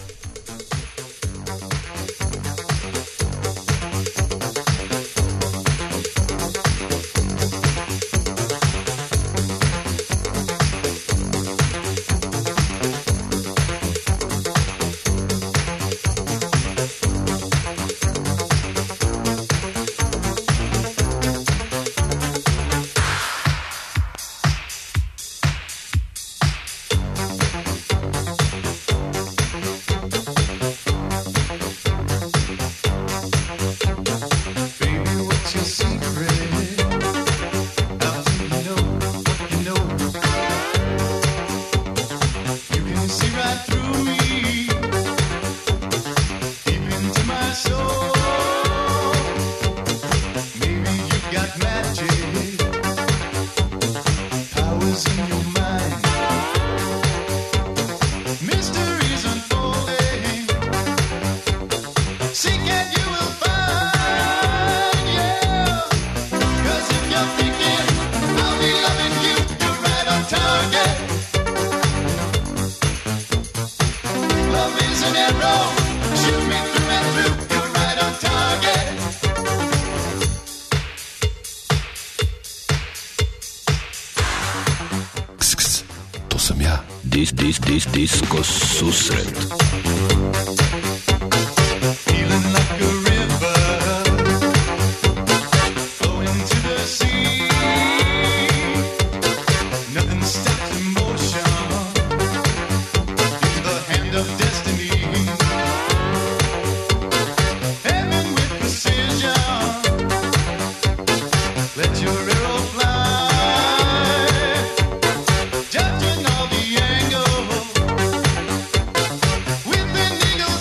Disco susret. Judging all the angles, with an eagle's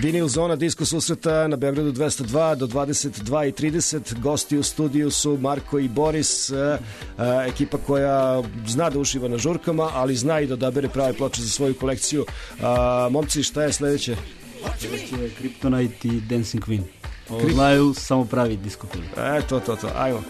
Vinil zona disko susreta na Beogradu 202 do 22:30. Gosti u studiju su Marko i Boris, ekipa koja zna da uživa na žurkama, ali zna i da odabere prave ploče za svoju kolekciju. Momci, šta je sledeće? Sledeće je Kryptonite i Dancing Queen. Ovo znaju samo pravi diskofili. To, ajmo.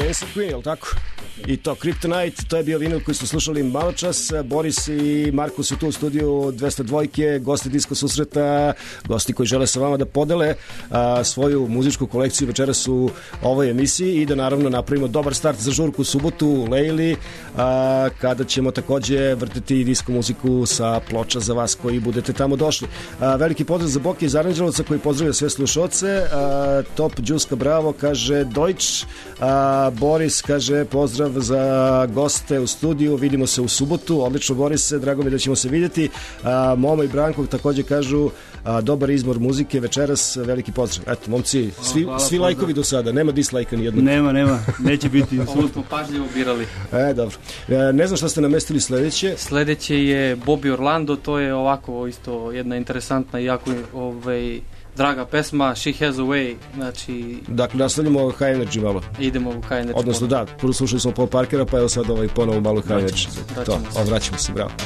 Dancing Queen, je li tako? I to Kryptonite, to je bio vinil koji smo slušali malo čas. Boris i Marko su tu u studiju 202, gosti Disko susreta, gosti koji žele sa vama da podele svoju muzičku kolekciju večeras u ovoj emisiji i da naravno napravimo dobar start za žurku u subotu u Lejli, kada ćemo takođe vrtiti disko muziku sa ploča za vas koji budete tamo došli. Veliki pozdrav za Boki iz Aranđelovca koji pozdravlja sve slušoce. Top Đuska Bravo kaže Deutsch. Boris kaže pozdrav za goste u studiju, vidimo se u subotu. Odlično Borise, drago mi da ćemo se vidjeti. Momo i Branko takođe kažu dobar izbor muzike večeras, veliki pozdrav. Eto, momci, svi lajkovi do sada, nema dislajka ni jednog. Nema, neće biti. Ovo smo pažljivo birali. Dobro. Ne znam šta ste namestili sledeće. Sledeće je Bobby Orlando, to je ovako isto jedna interesantna i jako draga pesma, She Has a Way, znači... Dakle, nastavljamo High Energy malo. Idemo u High Energy. Odnosno da, prvo slušali smo Paul Parkera, pa evo sad ponovo malo High Energy. Vraćamo se, bravo.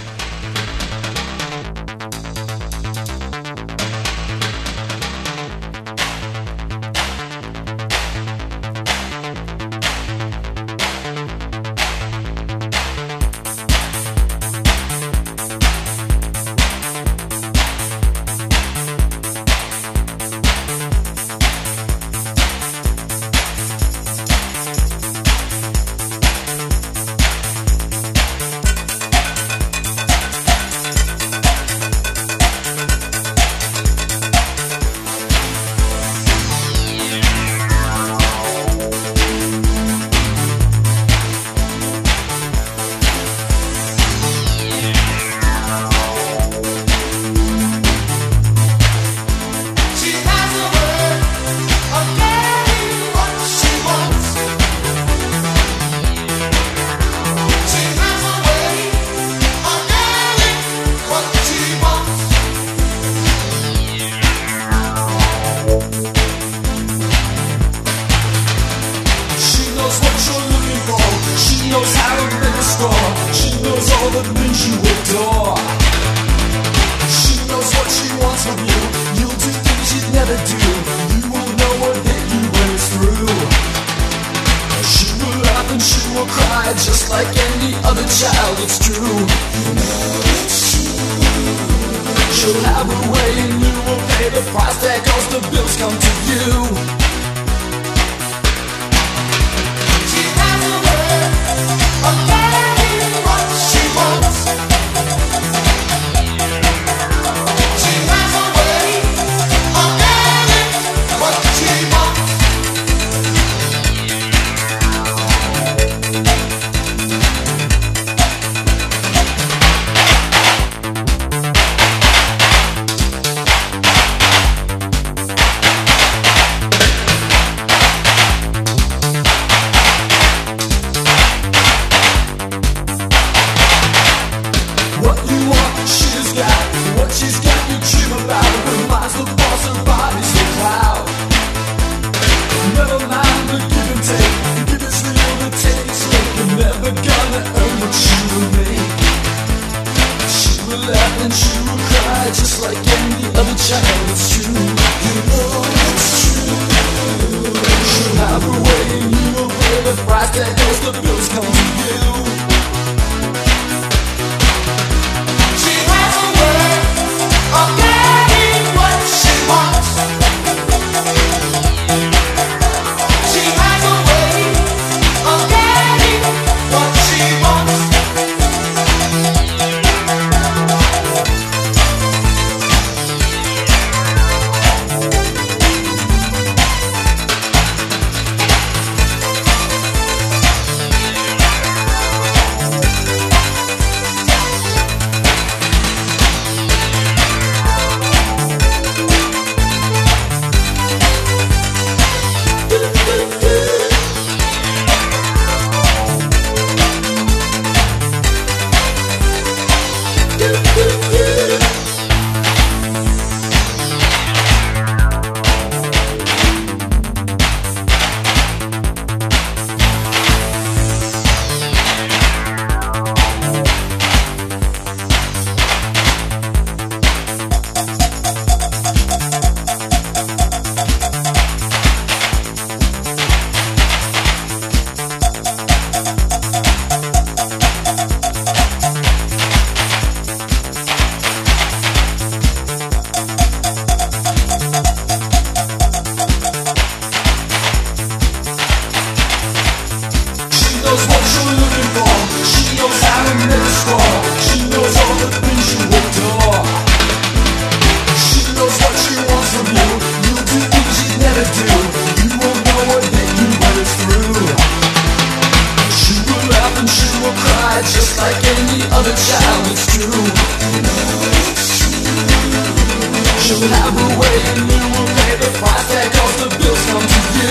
she'll have her way, and you will pay the price tag, 'cause the bills come to you.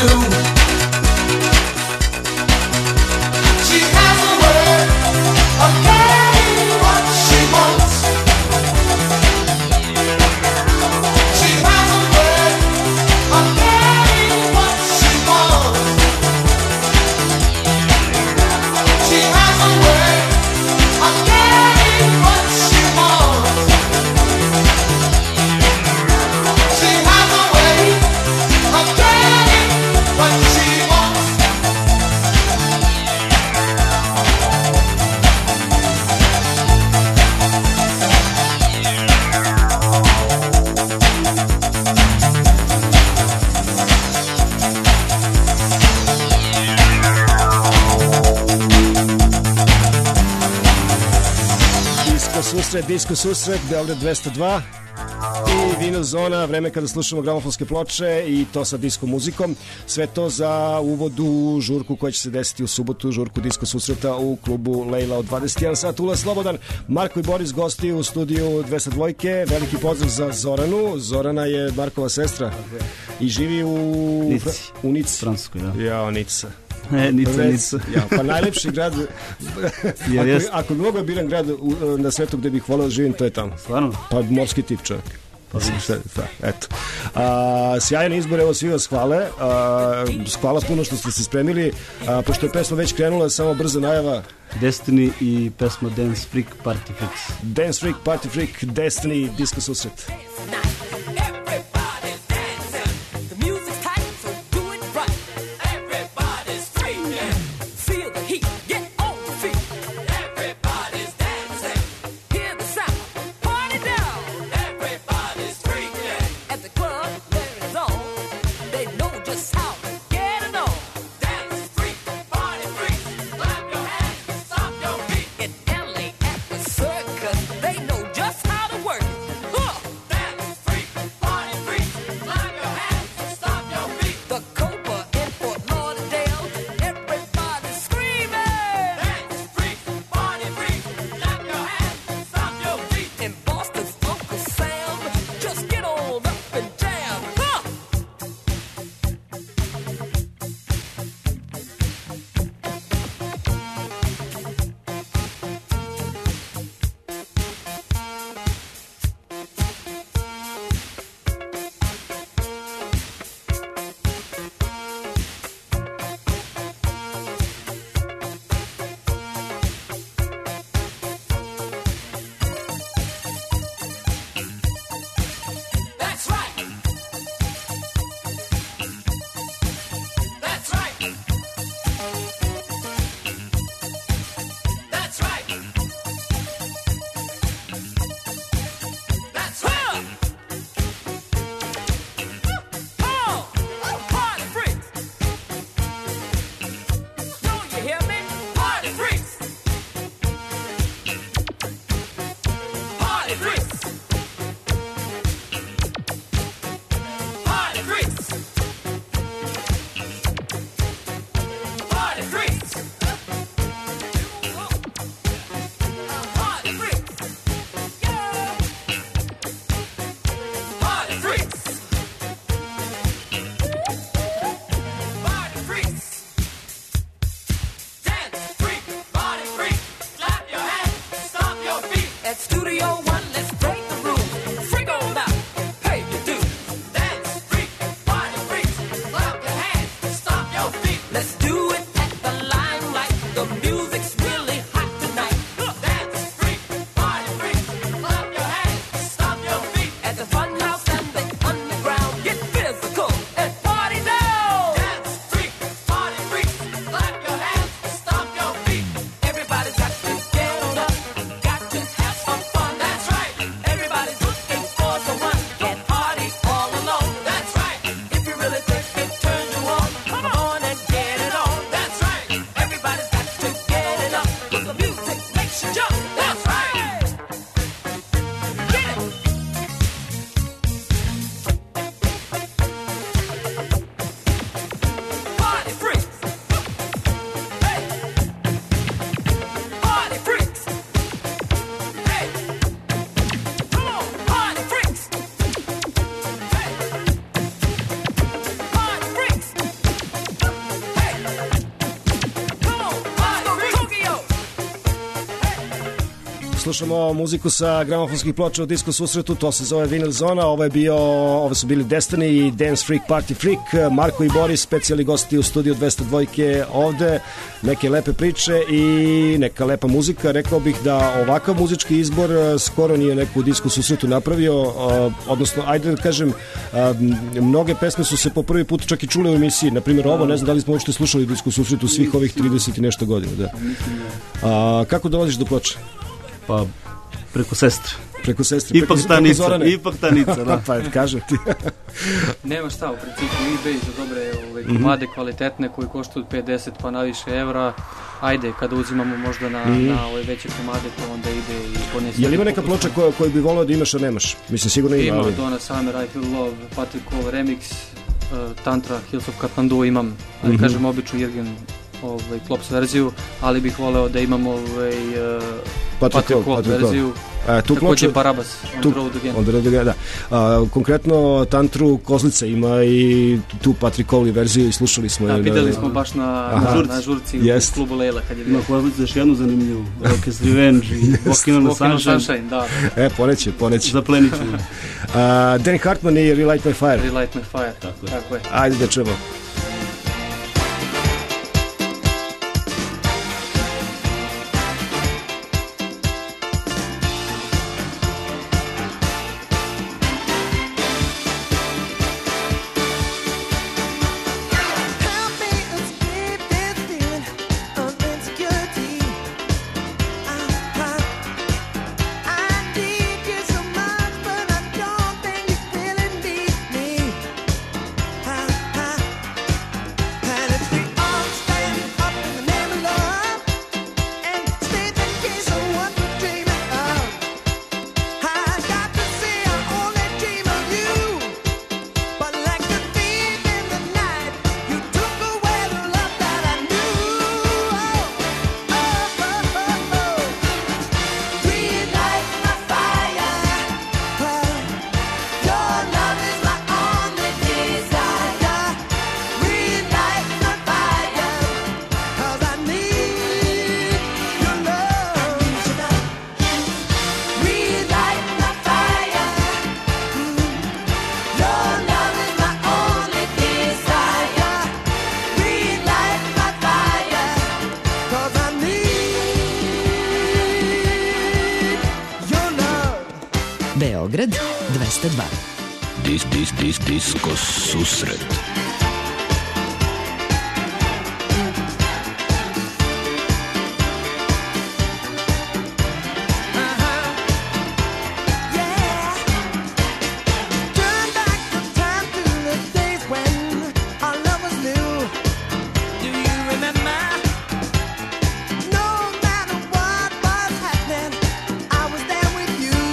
She has a way of getting what she wants. She has a way of getting what she wants. She has a way of getting what she wants. She has a way of getting what she wants. Disko susret, Beograd 202 i Vinil Zona, vreme kada slušamo gramofonske ploče i to sa disko muzikom. Sve to za uvod u žurku koja će se desiti u subotu, žurku disko susreta u klubu Lejla od 21 sat. Ulaz slobodan, Marko i Boris gosti u studiju 202. Veliki pozdrav za Zoranu. Zorana je Markova sestra i živi u Nici. Francuskoj, da. Jao, Nica. Nica. Ja, pa najlepši grad ako bi mogao biran grad na svetu gde bih voleo da živim, to je tamo. Stvarno? Pa morski tip čovjek. Eto. Sjajan izbor, evo svi vas hvale. Hvala puno što ste se spremili. Pošto je pesma već krenula, samo brza najava. Destiny i pesma Dance Freak Party Freaks. Dance Freak Party Freak, Destiny, disko susret. slušamo muziku sa gramofonskih ploča u Disko susretu, to se zove Vinyl Zona, ovo su bili Destiny i Dance Freak Party Freak, Marko i Boris, specijalni gosti u studiju 202 ovde, neke lepe priče i neka lepa muzika. Rekao bih da ovakav muzički izbor skoro nije neko u Disko susretu napravio, odnosno, ajde da kažem, mnoge pesme su se po prvi put čak i čule u emisiji, na primjer ovo, ne znam da li smo uopšte slušali u Disko susretu svih ovih 30 i nešto godina. Da. Kako dolaziš do ploče? Pa preko sestre. Preko sestre. Ipak tanica, da. Pa kažem ti. Nema šta, u principu eBay za dobre komade kvalitetne koji koštuju 50 pa naviše evra. Ajde, kada uzimamo možda na ove veće komade, to onda ide i ponesi. Je li ima neka ploča koju bi volao da imaš, a nemaš? Mislim, sigurno ima. Ima Donna Summer, I Feel Love, Patrick Cole Remix, Tantra, Hills of Kathmandu imam, ali kažem običnu Jürgen Klops verziju, ali bih voleo da imam Patrick Cole verziju, također Barabas, On the Road Again, da. Konkretno Tantru Kozlica ima i tu Patrick Cole verziju i slušali smo. Videli smo baš na žurci u klubu Lejla kad je bilo. Ima Kozlica još jednu zanimljivu, Rock's Revenge i Walking on Sunshine. Da. Poneće. Zaplenit ću. Danny Hartman i Relight My Fire. Relight My Fire, tako je. Ajde da čujemo. Beograd 202. Disko susret.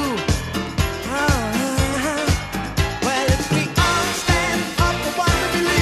Well, if we all stand up for what we believe.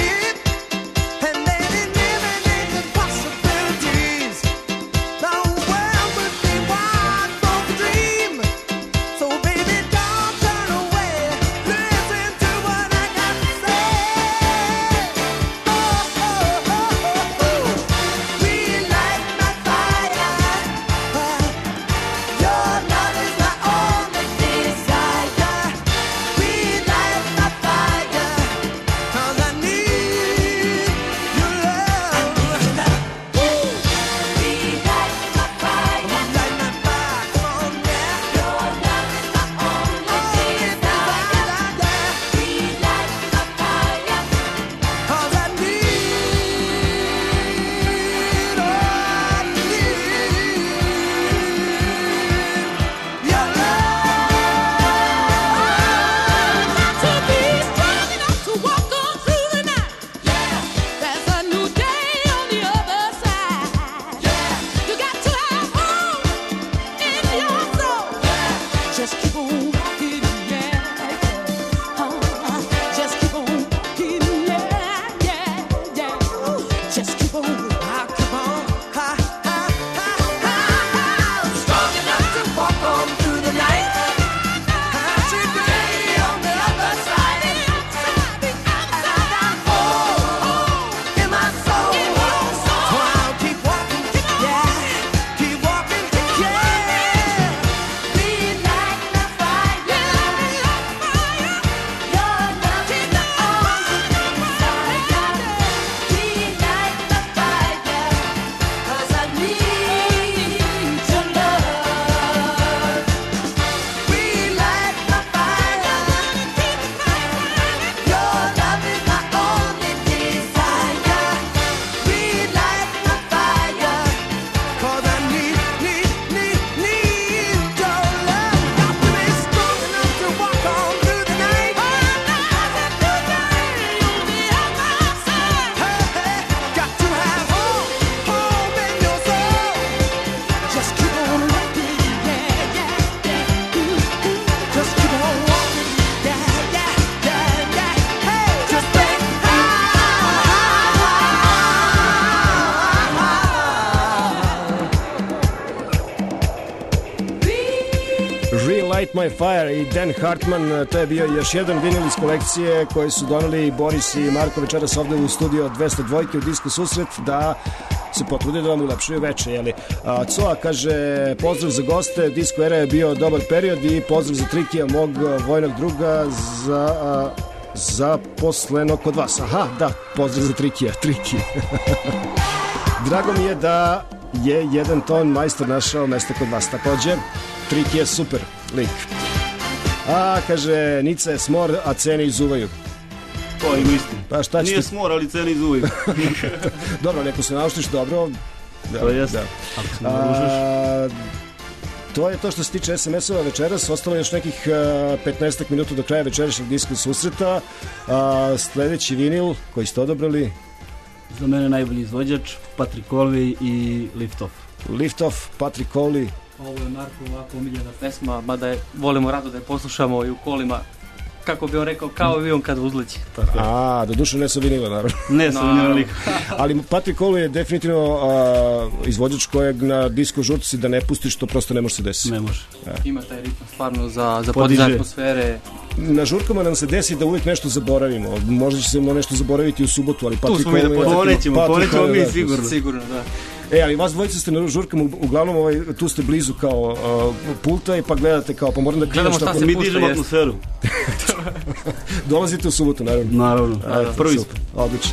My Fire i Dan Hartman, to je bio još jedan vinil iz kolekcije koji su doneli Boris i Marko večeras ovde u studio 202 u Disko susret da se potrude da vam ulepšaju veče, jeli? Coa kaže, pozdrav za goste, Disko era je bio dobar period i pozdrav za Trikija, mog vojnog druga za posleno kod vas. Aha, da, pozdrav za Triki. Drago mi je da je jedan ton majstor našao mesto kod vas. Takođe, Triki je super lik. Kaže, Nica je smor, a cene izuvaju. To ima istinu. Pa šta nije smor, ali cene izuvaju. Dobro, neko se nauštiš dobro. Da, to jest. Ako se naružaš. To je to što se tiče SMS-ova večeras. Ostalo je još nekih 15 minuta do kraja večerašnjeg diska susreta. Sledeći vinil koji ste odabrali? Za mene najbolji izvođač Patrick Colvey i Lift Off. Lift Off, Patrick Colvey. Ovo je Marko ovako omiljena pesma, mada volimo rado da je poslušamo i u kolima. Kako bi on rekao, kao avion kad uzleći. Do duše ne su vinila, naravno. Ne su vinila. Ali Patrick Colvey je definitivno izvođač kojeg na disko žurci da ne pustiš, to prosto ne može se desiti. Ne može. Ima taj ritam stvarno za podizanje atmosfere. Na žurkama nam se desi da uvijek nešto zaboravimo. Možda će se nešto zaboraviti u subotu, ali Patrick Colvey... Ponećemo mi sigurno. Sigurno, da. Ali vas dvojice ste na žurkama, uglavnom tu ste blizu kao pulta i pa gledate kao, pa moram da gledamo šta se mi dižemo atmosferu. Dolazite u subotu, naravno. Naravno, prvi smo. Odlično.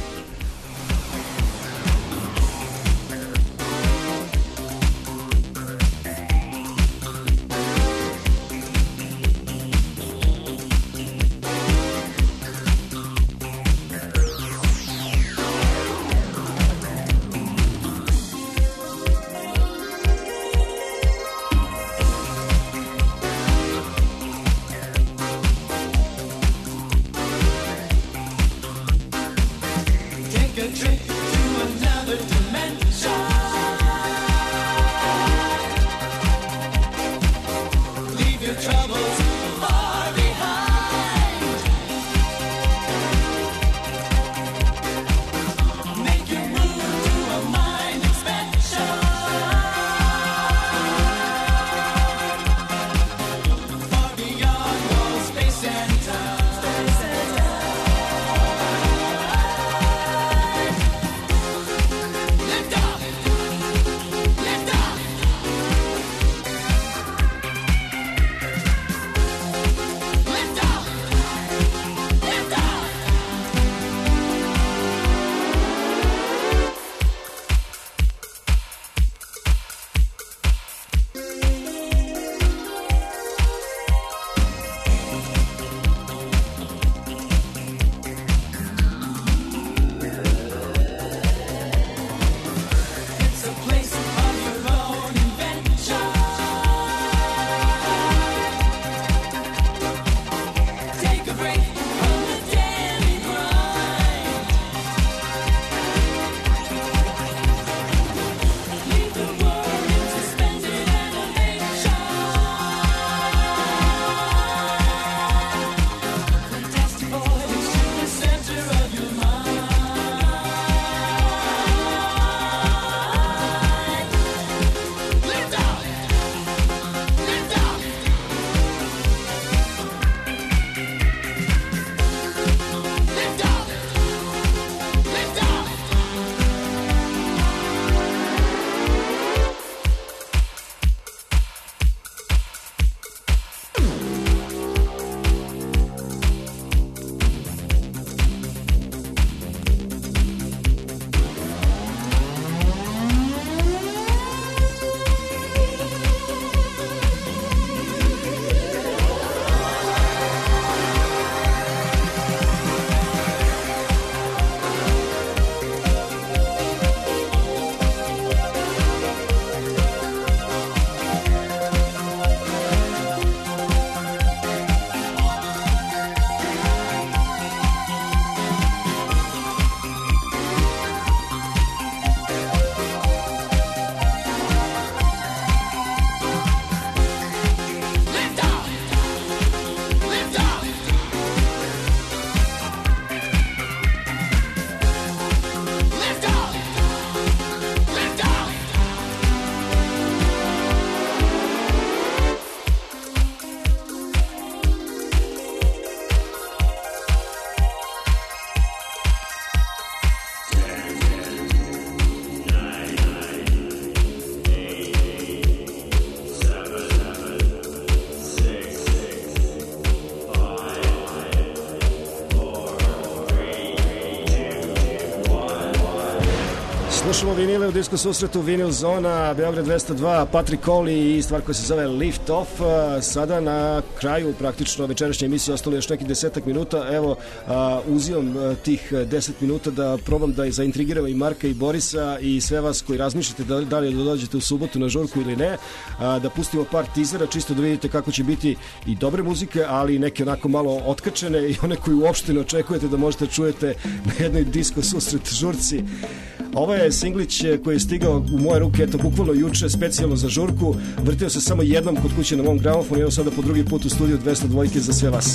Slušamo vinile u disko susretu, Vinil Zona, Beograd 202, Patrick Coley i stvar koja se zove Lift Off. Sada na kraju praktično večerašnje emisije ostalo još nekih 10 minuta. Evo, uzimam tih 10 minuta da probam da zaintrigiram i Marka i Borisa i sve vas koji razmišljate da li da dođete u subotu na žurku ili ne, da pustimo par tizera čisto da vidite kako će biti i dobre muzike, ali i neke onako malo otkačene i one koji uopšte ne očekujete da možete čujete na jednoj disko susret žurci. Ovo je singlić koji je stigao u moje ruke, eto, bukvalno juče, specijalno za žurku. Vrtio se samo jednom kod kuće na mom gramofonu i evo sada po drugi put u studiju 202 za sve vas.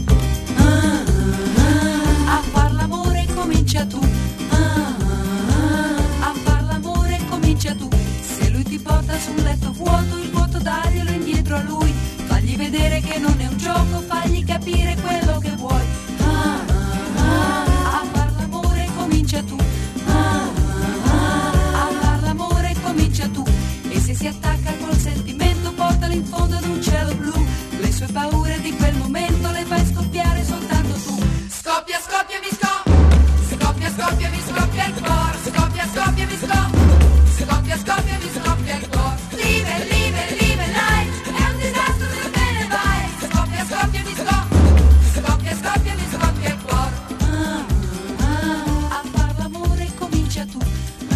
A far l'amore comincia tu. A far l'amore comincia tu. Se lui ti porta sul letto vuoto, il vuoto daglielo indietro a lui. Fagli vedere che non è un gioco, fagli capire quello che vuoi. A far l'amore comincia tu. Comincia tu e se si attacca col sentimento portalo in fondo ad un cielo blu. Le sue paure di quel momento le fai scoppiare soltanto tu. Scoppia, scoppia, mi scoppia. Scoppia, scoppia, mi scoppia il cuore. Scoppia, scoppia, mi scoppia. Scoppia, scoppia, mi scoppia il cuore. Live, live, live life. È un disastro se te ne vai. Scoppia, scoppia, mi scoppia. Scoppia, scoppia, mi scoppia il cuore. A far l'amore comincia tu.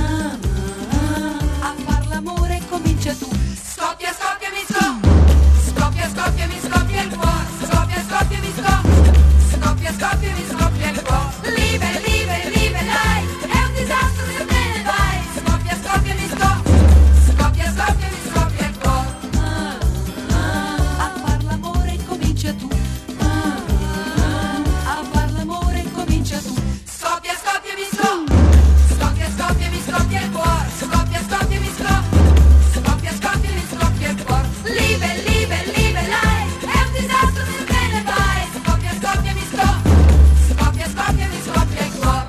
Comincia tu. Scoppia, scoppia, mi scoppia. Scoppia, scoppia, mi scoppia il cuore. Scoppia, scoppia, mi scoppia. Scoppia, scoppia, mi scoppia il cuore. Live, live, live life. È un disastro se te ne vai. Scoppia, scoppia, mi scoppia. Scoppia, scoppia, mi scoppia il cuore. A far l'amore comincia tu. A far l'amore comincia tu. Scoppia, scoppia, mi scoppia. Scoppia, scoppia, mi scoppia il cuore. Scoppia, scoppia, mi scoppia. Scoppia, scoppia, mi scoppia il cuore. Live, live, live life. È un disastro se te ne vai. Scoppia, scoppia, mi scoppia. Scoppia, scoppia, mi scoppia il cuore.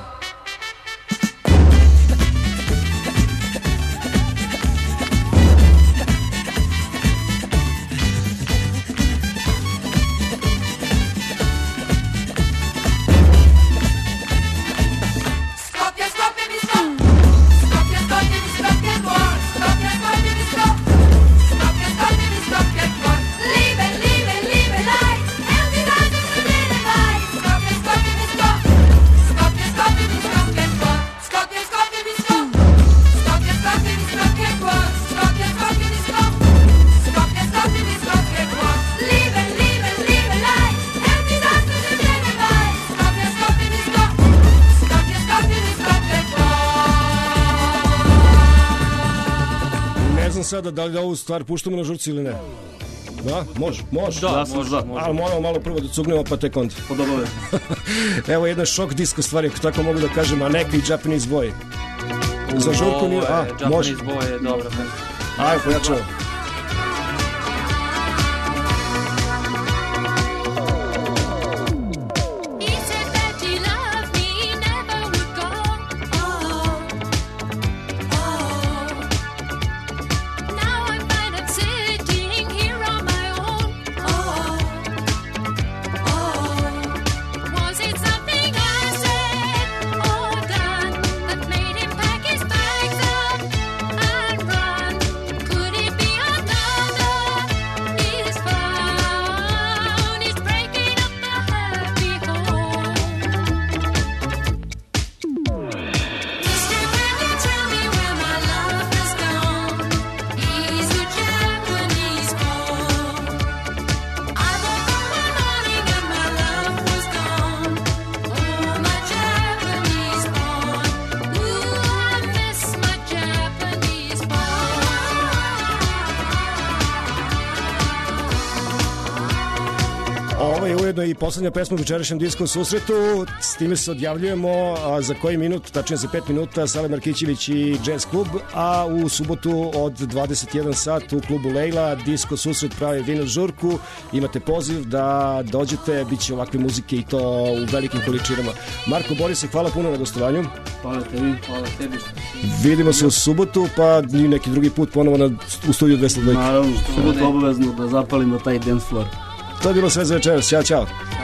Scoppia, scoppia, mi scoppia. Scoppia, scoppia, mi scoppia il cuore. Scoppia, scoppia, mi scoppia. Scoppia, scoppia, mi scoppia il cuore. Live, live, live life. È un disastro se te ne vai. Scoppia, scoppia, mi scoppia. Scoppia, scoppia, mi scoppia il cuore. Scoppia, scoppia, mi scoppia. Scoppia, scoppia, mi scoppia il cuore. Scoppia, scoppia, mi scoppia. Scoppia, scoppia, mi scoppia il cuore. Live, live, live life. È un disastro se te ne vai. Scoppia, scoppia, mi scoppia. Scoppia, scoppia, mi scoppia il cuore. Ne znam sada da li da ovu stvar puštamo na žurci ili ne. Da, može. Da, može. Ali moramo malo prvo da cugnemo pa tek onda. Podobove. Evo jedna šok disko stvari, ako tako mogu da kažem, a neki Japanese Boy. Za žurku nije, može. Japanese Boy je dobra pesma. Ajde, pojačamo. He said that he loved me, never would go. Now I find I'm sitting here on my own. Was it something I said or done that made him pack his bags up and run? Could it be another misfound? He's breaking up the happy home. Mister, can you tell me where my love has gone? He's a Japanese boy. I woke up one morning and my love was gone. Oh, my Japanese boy. Ooh, I miss my Japanese Ovo je ujedno i poslednja pesma u večerašnjem disku susretu. S time se odjavljujemo za koji minut, tačnije za 5 minuta, Sale Markićević i Jazz Klub, a u subotu od 21 sat u klubu Lejla disko susret pravi vinil žurku. Imate poziv da dođete, bit će ovakve muzike i to u velikim količinama. Marko, Borise, hvala puno na gostovanju. Hvala tebi. Hvala tebi. Vidimo se u subotu, pa i neki drugi put ponovo u studiju 202. Naravno, subotu obavezno da zapalimo taj dance floor. To je bilo sve za večeras. Ćao, čao.